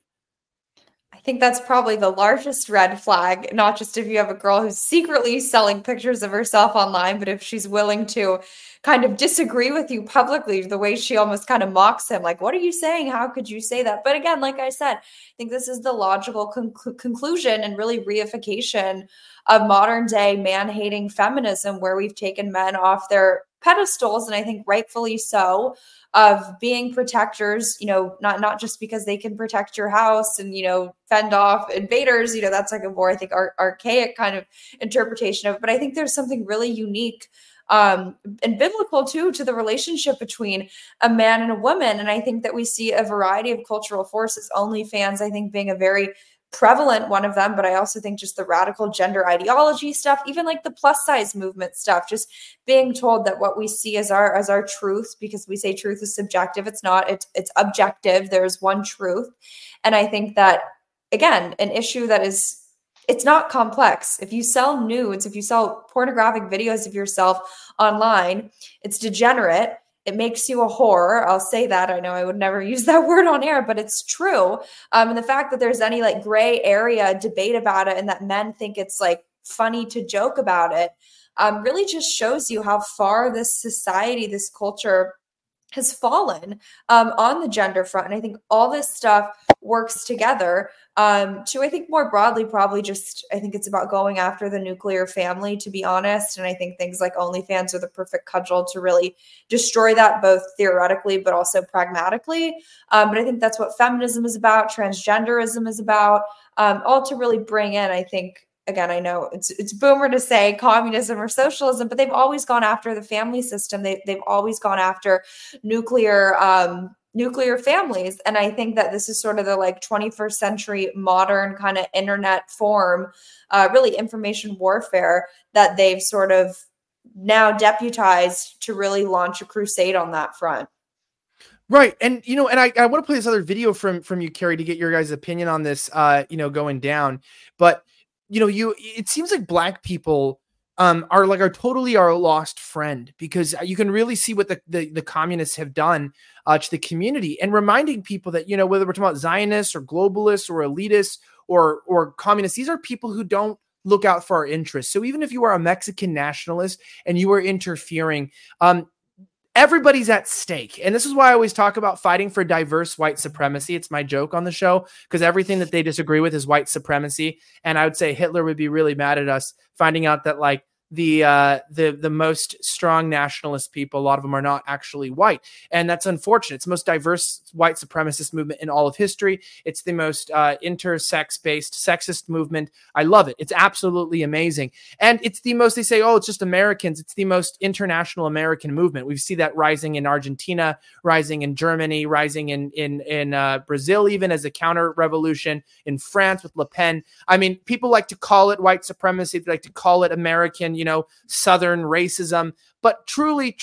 I think that's probably the largest red flag, not just if you have a girl who's secretly selling pictures of herself online, but if she's willing to kind of disagree with you publicly, the way she almost kind of mocks him, like, what are you saying? How could you say that? But again, like I said, I think this is the logical conclusion and really reification of modern day man-hating feminism, where we've taken men off their pedestals, and I think rightfully so, of being protectors, not just because they can protect your house and, fend off invaders, that's like a more, I think, archaic kind of interpretation of it. But I think there's something really unique and biblical too, to the relationship between a man and a woman. And I think that we see a variety of cultural forces, OnlyFans, I think, being a very prevalent one of them, but I also think just the radical gender ideology stuff, even like the plus size movement stuff, just being told that what we see as our truth, because we say truth is subjective, it's not, it's objective. There's one truth. And I think that, again, an issue that is, it's not complex. If you sell nudes, if you sell pornographic videos of yourself online, it's degenerate. It makes you a whore. I'll say that. I know I would never use that word on air, but it's true. And the fact that there's any like gray area debate about it and that men think it's like funny to joke about it really just shows you how far this society, this culture has fallen on the gender front. And I think all this stuff works together to, I think more broadly, probably just, I think it's about going after the nuclear family, to be honest. And I think things like OnlyFans are the perfect cudgel to really destroy that, both theoretically, but also pragmatically. But I think that's what feminism is about, transgenderism is about, all to really bring in, I think, again, I know it's boomer to say communism or socialism, but they've always gone after the family system. They've always gone after nuclear families. And I think that this is sort of the like 21st century modern kind of internet form, really information warfare that they've sort of now deputized to really launch a crusade on that front. Right. And, and I want to play this other video from you, Carrie, to get your guys' opinion on this, going down. But it seems like Black people are totally our lost friend, because you can really see what the communists have done to the community, and reminding people that, whether we're talking about Zionists or globalists or elitists or communists, these are people who don't look out for our interests. So even if you are a Mexican nationalist and you are interfering, everybody's at stake. And this is why I always talk about fighting for diverse white supremacy. It's my joke on the show, because everything that they disagree with is white supremacy. And I would say Hitler would be really mad at us finding out that like the most strong nationalist people, a lot of them are not actually white. And that's unfortunate. It's the most diverse white supremacist movement in all of history. It's the most intersex-based sexist movement. I love it. It's absolutely amazing. And it's the most, they say, oh, it's just Americans. It's the most international American movement. We see that rising in Argentina, rising in Germany, rising in Brazil, even as a counter-revolution, in France with Le Pen. I mean, people like to call it white supremacy. They like to call it American, Southern racism. But truly,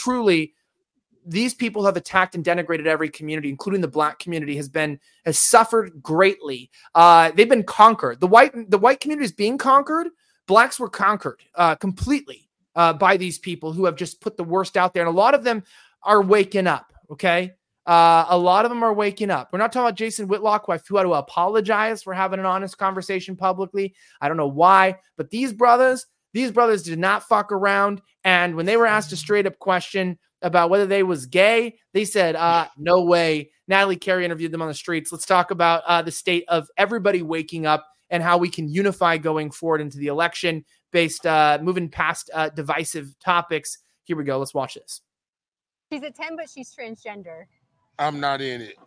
these people have attacked and denigrated every community, including the Black community has suffered greatly. They've been conquered. The white community is being conquered. Blacks were conquered completely by these people who have just put the worst out there. And a lot of them are waking up. Okay. A lot of them are waking up. We're not talking about Jason Whitlock, who had to apologize for having an honest conversation publicly. I don't know why, but these brothers did not fuck around. And when they were asked a straight up question about whether they was gay, they said, no way. Natalie Carey interviewed them on the streets. Let's talk about the state of everybody waking up and how we can unify going forward into the election based, moving past divisive topics. Here we go. Let's watch this. She's a 10, but she's transgender. I'm not in it.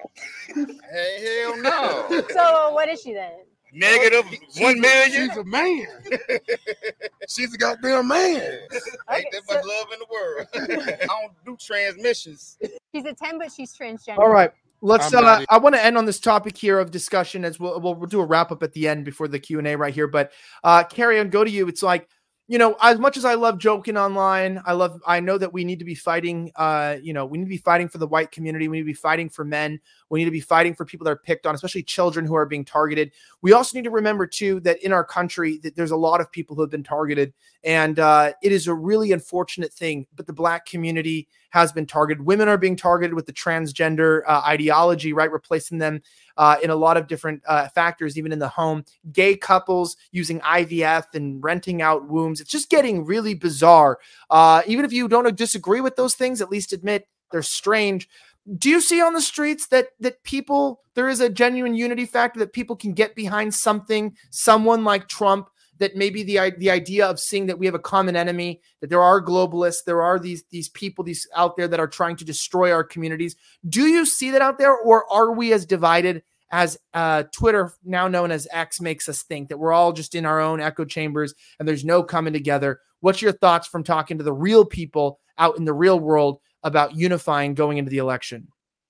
Hey, hell no. So what is she then? Negative 1 million. She's a man. She's a goddamn man. Ain't that much love in the world. I don't do transmissions. She's a 10, but she's transgender. All right. Let's. I want to end on this topic here of discussion, as we'll do a wrap up at the end before the Q&A right here. But Carrie, I'll go to you. It's like, as much as I love joking online, I know that we need to be fighting, we need to be fighting for the white community. We need to be fighting for men. We need to be fighting for people that are picked on, especially children who are being targeted. We also need to remember too, that in our country, that there's a lot of people who have been targeted, and it is a really unfortunate thing, but the Black community has been targeted. Women are being targeted with the transgender ideology, right? Replacing them in a lot of different factors, even in the home. Gay couples using IVF and renting out wombs. It's just getting really bizarre. Even if you don't disagree with those things, at least admit they're strange. Do you see on the streets that people, there is a genuine unity factor, that people can get behind someone like Trump, that maybe the idea of seeing that we have a common enemy, that there are globalists, there are these people out there that are trying to destroy our communities. Do you see that out there, or are we as divided as Twitter, now known as X, makes us think, that we're all just in our own echo chambers and there's no coming together. What's your thoughts from talking to the real people out in the real world about unifying going into the election?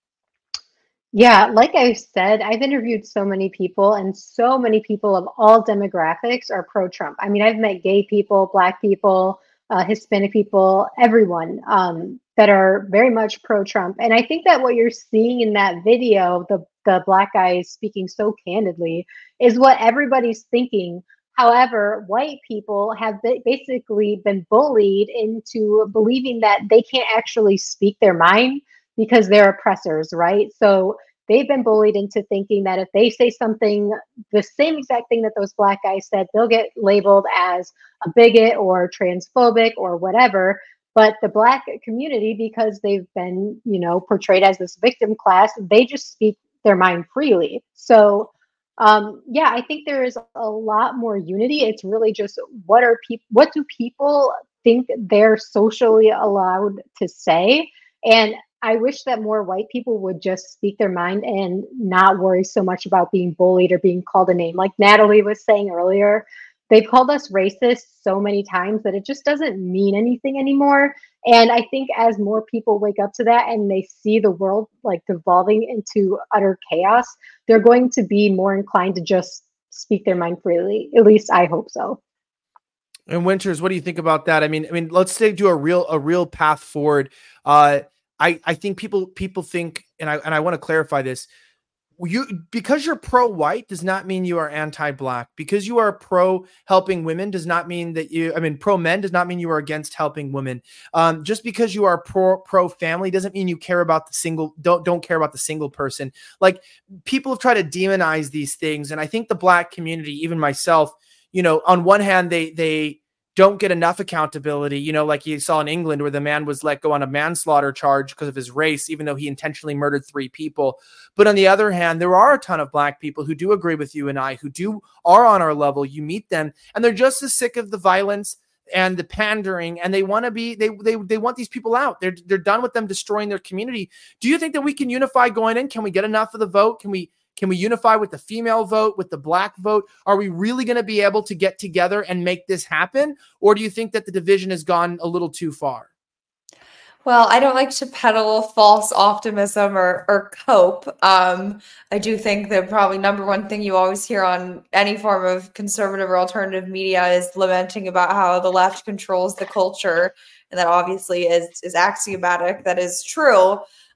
Yeah, like I've said, I've interviewed so many people, and so many people of all demographics are pro-Trump. I mean, I've met gay people, Black people, Hispanic people, everyone that are very much pro-Trump. And I think that what you're seeing in that video, the Black guy speaking so candidly, is what everybody's thinking. However, white people have basically been bullied into believing that they can't actually speak their mind because they're oppressors, right? So they've been bullied into thinking that if they say something, the same exact thing that those Black guys said, they'll get labeled as a bigot or transphobic or whatever. But the Black community, because they've been, portrayed as this victim class, they just speak their mind freely. So yeah, I think there is a lot more unity. It's really just what do people think they're socially allowed to say? And I wish that more white people would just speak their mind and not worry so much about being bullied or being called a name. Like Natalie was saying earlier, they've called us racist so many times that it just doesn't mean anything anymore. And I think as more people wake up to that and they see the world like devolving into utter chaos, they're going to be more inclined to just speak their mind freely. At least I hope so. And Winters, what do you think about that? I mean, let's say do a real path forward. I think people think, and I want to clarify this. Because you're pro-white does not mean you are anti-Black. Because you are pro helping women does not mean that pro men does not mean you are against helping women. Just because you are pro family doesn't mean you care about don't care about the single person. Like, people have tried to demonize these things, and I think the Black community, even myself, on one hand they don't get enough accountability, like you saw in England where the man was let go on a manslaughter charge because of his race, even though he intentionally murdered 3 people. But on the other hand, there are a ton of Black people who do agree with you and I, who are on our level. You meet them and they're just as sick of the violence and the pandering, and they want to be, they want these people out. They're done with them destroying their community. Do you think that we can unify going in? Can we get enough of the vote? Can we unify with the female vote, with the Black vote? Are we really going to be able to get together and make this happen? Or do you think that the division has gone a little too far? Well, I don't like to peddle false optimism or cope. I do think the probably number one thing you always hear on any form of conservative or alternative media is lamenting about how the left controls the culture. And that obviously is axiomatic. That is true.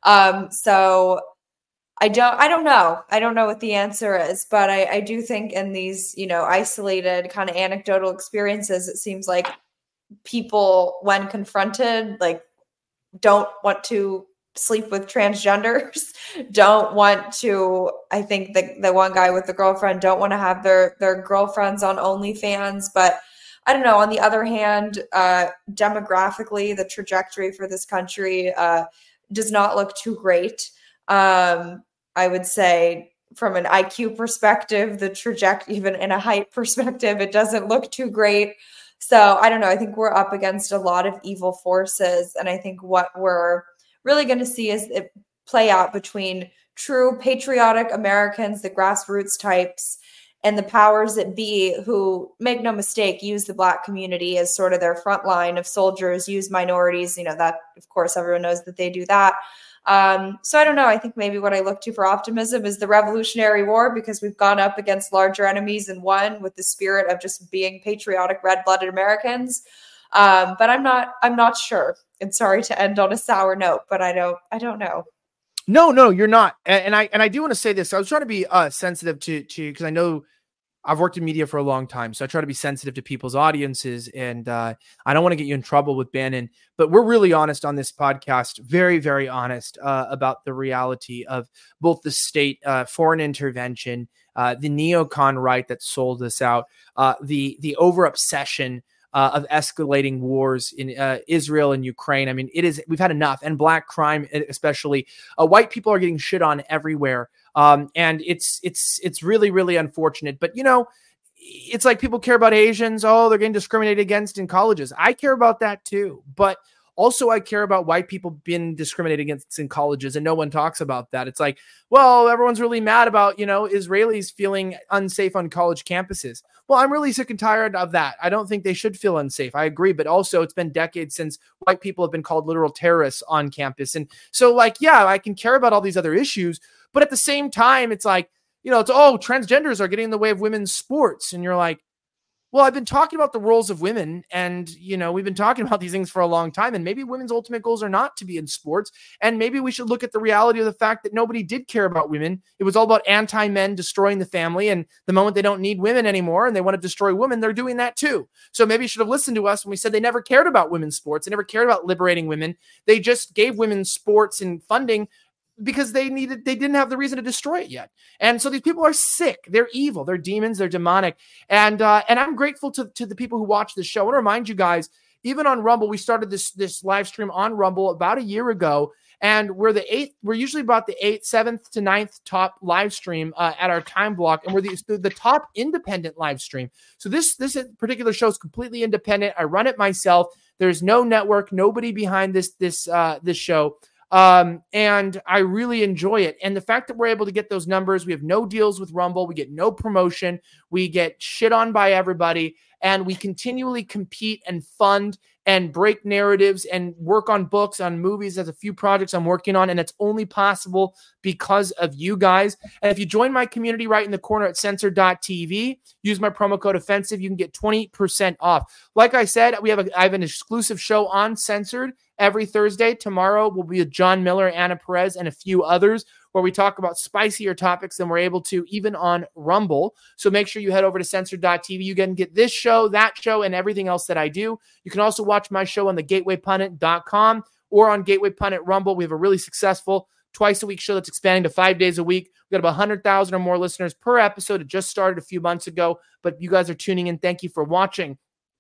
So I don't know. I don't know what the answer is, but I do think in these, isolated kind of anecdotal experiences, it seems like people, when confronted, like, don't want to sleep with transgenders, don't want to, I think the one guy with the girlfriend don't want to have their girlfriends on OnlyFans. But I don't know. On the other hand, demographically, the trajectory for this country does not look too great. I would say from an IQ perspective, the trajectory, even in a height perspective, it doesn't look too great. So I don't know. I think we're up against a lot of evil forces. And I think what we're really going to see is it play out between true patriotic Americans, the grassroots types, and the powers that be who, make no mistake, use the Black community as sort of their front line of soldiers, use minorities. That, of course, everyone knows that they do that. So I don't know. I think maybe what I look to for optimism is the Revolutionary War, because we've gone up against larger enemies and won with the spirit of just being patriotic, red-blooded Americans. But I'm not sure. And sorry to end on a sour note, but I don't know. No, you're not. And I do want to say this. I was trying to be sensitive to because I know I've worked in media for a long time, so I try to be sensitive to people's audiences, and I don't want to get you in trouble with Bannon, but we're really honest on this podcast, very, very honest about the reality of both the state, foreign intervention, the neocon right that sold us out, the over-obsession of escalating wars in Israel and Ukraine. I mean, we've had enough, and Black crime especially. White people are getting shit on everywhere. And it's really, really unfortunate. But, it's like people care about Asians. Oh, they're getting discriminated against in colleges. I care about that too. But Also, I care about white people being discriminated against in colleges, and no one talks about that. It's like, well, everyone's really mad about, Israelis feeling unsafe on college campuses. Well, I'm really sick and tired of that. I don't think they should feel unsafe. I agree. But also, it's been decades since white people have been called literal terrorists on campus. And so, yeah, I can care about all these other issues. But at the same time, it's like, transgenders are getting in the way of women's sports. And you're like, well, I've been talking about the roles of women, and, we've been talking about these things for a long time, and maybe women's ultimate goals are not to be in sports. And maybe we should look at the reality of the fact that nobody did care about women. It was all about anti-men destroying the family. And the moment they don't need women anymore and they want to destroy women, they're doing that too. So maybe you should have listened to us when we said they never cared about women's sports. They never cared about liberating women. They just gave women sports and funding because they didn't have the reason to destroy it yet. And so these people are sick. They're evil. They're demons. They're demonic. And I'm grateful to the people who watch this show. I want to remind you guys, even on Rumble, we started this live stream on Rumble about a year ago. And we're usually about the 8th, 7th to 9th top live stream at our time block. And we're the top independent live stream. So this particular show is completely independent. I run it myself. There's no network, nobody behind this show. And I really enjoy it. And the fact that we're able to get those numbers, we have no deals with Rumble, we get no promotion, we get shit on by everybody, and we continually compete and fund and break narratives and work on books, on movies. There's a few projects I'm working on, and it's only possible because of you guys. And if you join my community right in the corner at censored.tv, use my promo code offensive, you can get 20% off. Like I said, I have an exclusive show on Censored every Thursday. Tomorrow will be with John Miller, Anna Perez, and a few others, where we talk about spicier topics than we're able to even on Rumble. So make sure you head over to censored.tv. You can get this show, that show, and everything else that I do. You can also watch my show on the gatewaypundit.com or on Gateway Pundit Rumble. We have a really successful twice-a-week show that's expanding to 5 days a week. We've got about 100,000 or more listeners per episode. It just started a few months ago, but you guys are tuning in. Thank you for watching.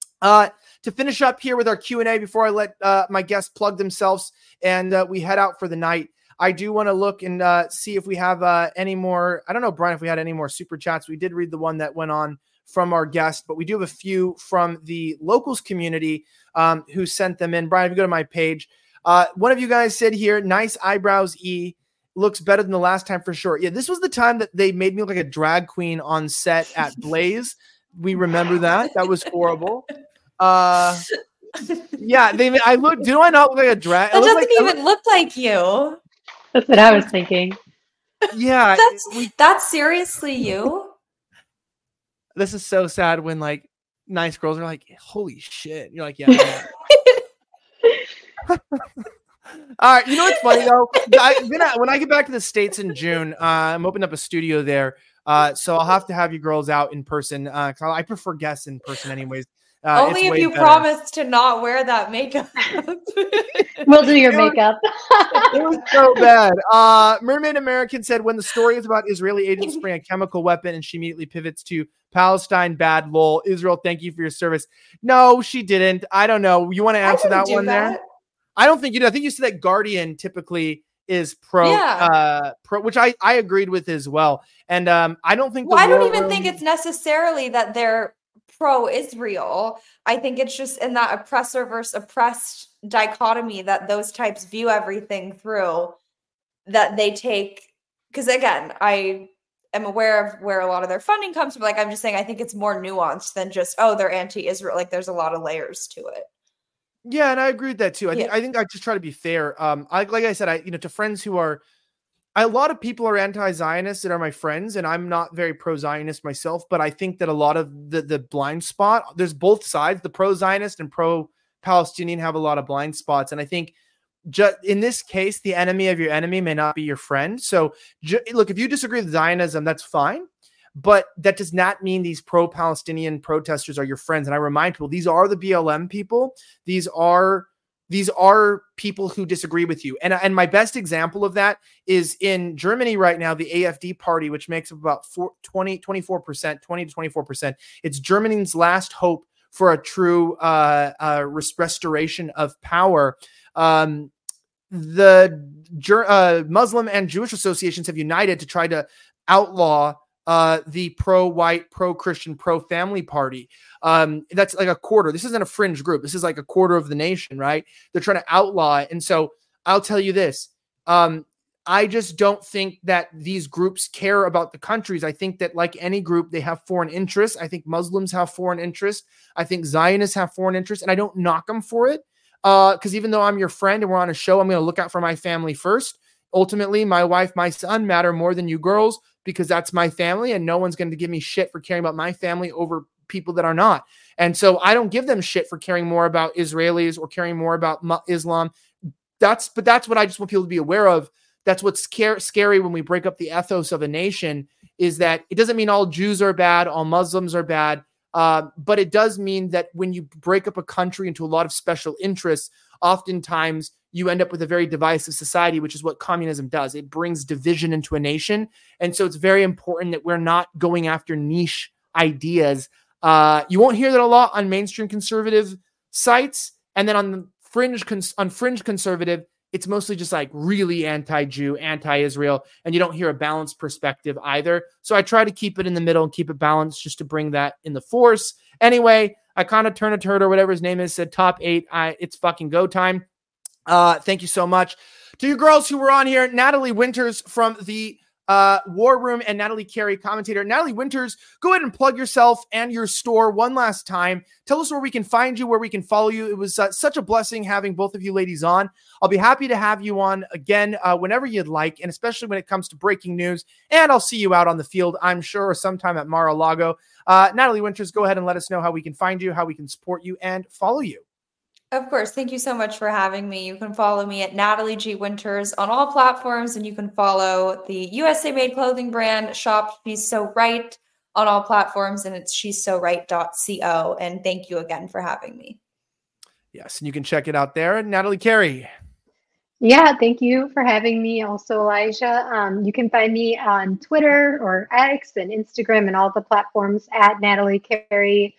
To finish up here with our Q&A before I let my guests plug themselves and we head out for the night, I do want to look and see if we have any more. I don't know, Brian, if we had any more super chats. We did read the one that went on from our guest, but we do have a few from the locals community who sent them in. Brian, if you go to my page, one of you guys said here, nice eyebrows, E. Looks better than the last time for sure. Yeah, this was the time that they made me look like a drag queen on set at Blaze. We remember that. That was horrible. Yeah, I look. Do I not look like a drag? That doesn't even look like you. That's what I was thinking. Yeah, that's seriously you. This is so sad when like nice girls are like, "Holy shit!" You're like, "Yeah." All right, you know what's funny though? When I get back to the States in June, I'm opening up a studio there, so I'll have to have you girls out in person. Cause I prefer guests in person, anyways. Only if you promise to not wear that makeup. We'll do your makeup. It was so bad. Mermaid American said, when the story is about Israeli agents spraying a chemical weapon and she immediately pivots to Palestine, bad lol. Israel, thank you for your service. No, she didn't. I don't know. You want to answer that one there? I don't think you do. I think you said that Guardian typically is pro, which I agreed with as well. And I don't think. Well, I don't even think it's necessarily that they're pro-Israel. I think it's just in that oppressor versus oppressed dichotomy that those types view everything through, that they take. Because again, I am aware of where a lot of their funding comes from. Like, I'm just saying, I think it's more nuanced than just, oh, they're anti-Israel. Like, there's a lot of layers to it. Yeah, and I agree with that too. I think I just try to be fair. Like I said, to friends who are, a lot of people are anti-Zionists that are my friends, and I'm not very pro-Zionist myself, but I think that a lot of the blind spot, there's both sides, the pro-Zionist and pro-Palestinian have a lot of blind spots. And I think in this case, the enemy of your enemy may not be your friend. So look, if you disagree with Zionism, that's fine. But that does not mean these pro-Palestinian protesters are your friends. And I remind people, these are the BLM people. These are people who disagree with you. And my best example of that is in Germany right now, the AfD party, which makes up about 20 to 24%. It's Germany's last hope for a true restoration of power. The Muslim and Jewish associations have united to try to outlaw the pro-white, pro-Christian, pro-family party. That's like a quarter. This isn't a fringe group. This is like a quarter of the nation, right? They're trying to outlaw it. And so I'll tell you this. I just don't think that these groups care about the countries. I think that like any group, they have foreign interests. I think Muslims have foreign interests. I think Zionists have foreign interests, and I don't knock them for it. Because even though I'm your friend and we're on a show, I'm going to look out for my family first. Ultimately, my wife, my son matter more than you girls, because that's my family, and no one's going to give me shit for caring about my family over people that are not. And so I don't give them shit for caring more about Israelis or caring more about Islam. But that's what I just want people to be aware of. That's what's scary when we break up the ethos of a nation, is that it doesn't mean all Jews are bad, all Muslims are bad. But it does mean that when you break up a country into a lot of special interests, oftentimes you end up with a very divisive society, which is what communism does. It brings division into a nation. And so it's very important that we're not going after niche ideas. You won't hear that a lot on mainstream conservative sites. And then on the fringe conservative, it's mostly just like really anti-Jew, anti-Israel, and you don't hear a balanced perspective either. So I try to keep it in the middle and keep it balanced just to bring that in the force. Anyway, I kind of turn a turd or whatever his name is, said top 8. It's fucking go time. Thank you so much to you girls who were on here. Natalie Winters from the War Room and Natalie Carey, commentator. Natalie Winters, go ahead and plug yourself and your store one last time. Tell us where we can find you, where we can follow you. It was such a blessing having both of you ladies on. I'll be happy to have you on again whenever you'd like, and especially when it comes to breaking news. And I'll see you out on the field, I'm sure, or sometime at Mar-a-Lago. Natalie Winters, go ahead and let us know how we can find you, how we can support you, and follow you. Of course. Thank you so much for having me. You can follow me at Natalie G. Winters on all platforms, and you can follow the USA Made clothing brand shop She's So Right on all platforms, and it's she'sso right.co. And thank you again for having me. Yes, and you can check it out there. Natalie Carey. Yeah, thank you for having me. Also, Elijah, you can find me on Twitter or X and Instagram and all the platforms at Natalie Carey,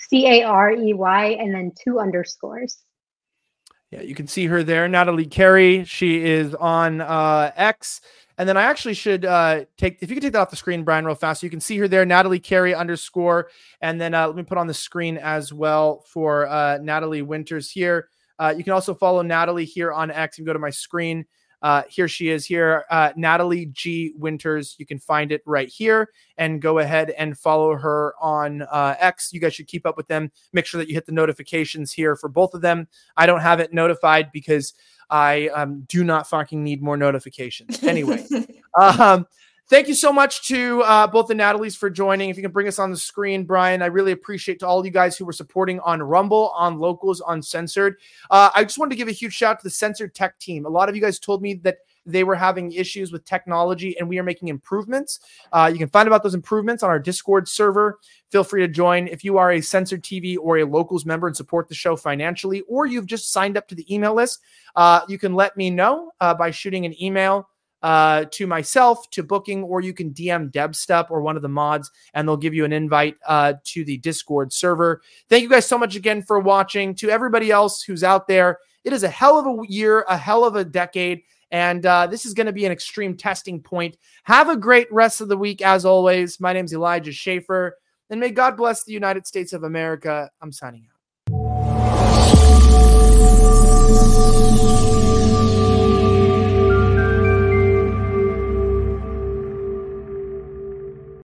Carey, and then 2 underscores. Yeah, you can see her there, Natalie Carey. She is on X. And then I actually should if you could take that off the screen, Brian, real fast. So you can see her there, Natalie Carey _. And then let me put on the screen as well for Natalie Winters here. You can also follow Natalie here on X and go to my screen. Here she is here, Natalie G. Winters. You can find it right here and go ahead and follow her on X. You guys should keep up with them. Make sure that you hit the notifications here for both of them. I don't have it notified because I do not fucking need more notifications. Anyway, thank you so much to both the Natalies for joining. If you can bring us on the screen, Brian, I really appreciate to all you guys who were supporting on Rumble, on Locals, on Censored. I just wanted to give a huge shout out to the Censored Tech team. A lot of you guys told me that they were having issues with technology, and we are making improvements. You can find about those improvements on our Discord server. Feel free to join if you are a Censored TV or a Locals member and support the show financially, or you've just signed up to the email list. You can let me know by shooting an email to myself, to booking, or you can DM Debstep or one of the mods, and they'll give you an invite to the Discord server. Thank you guys so much again for watching. To everybody else who's out there, it is a hell of a year, a hell of a decade, and this is going to be an extreme testing point. Have a great rest of the week, as always. My name's Elijah Schaefer, and may God bless the United States of America. I'm signing out.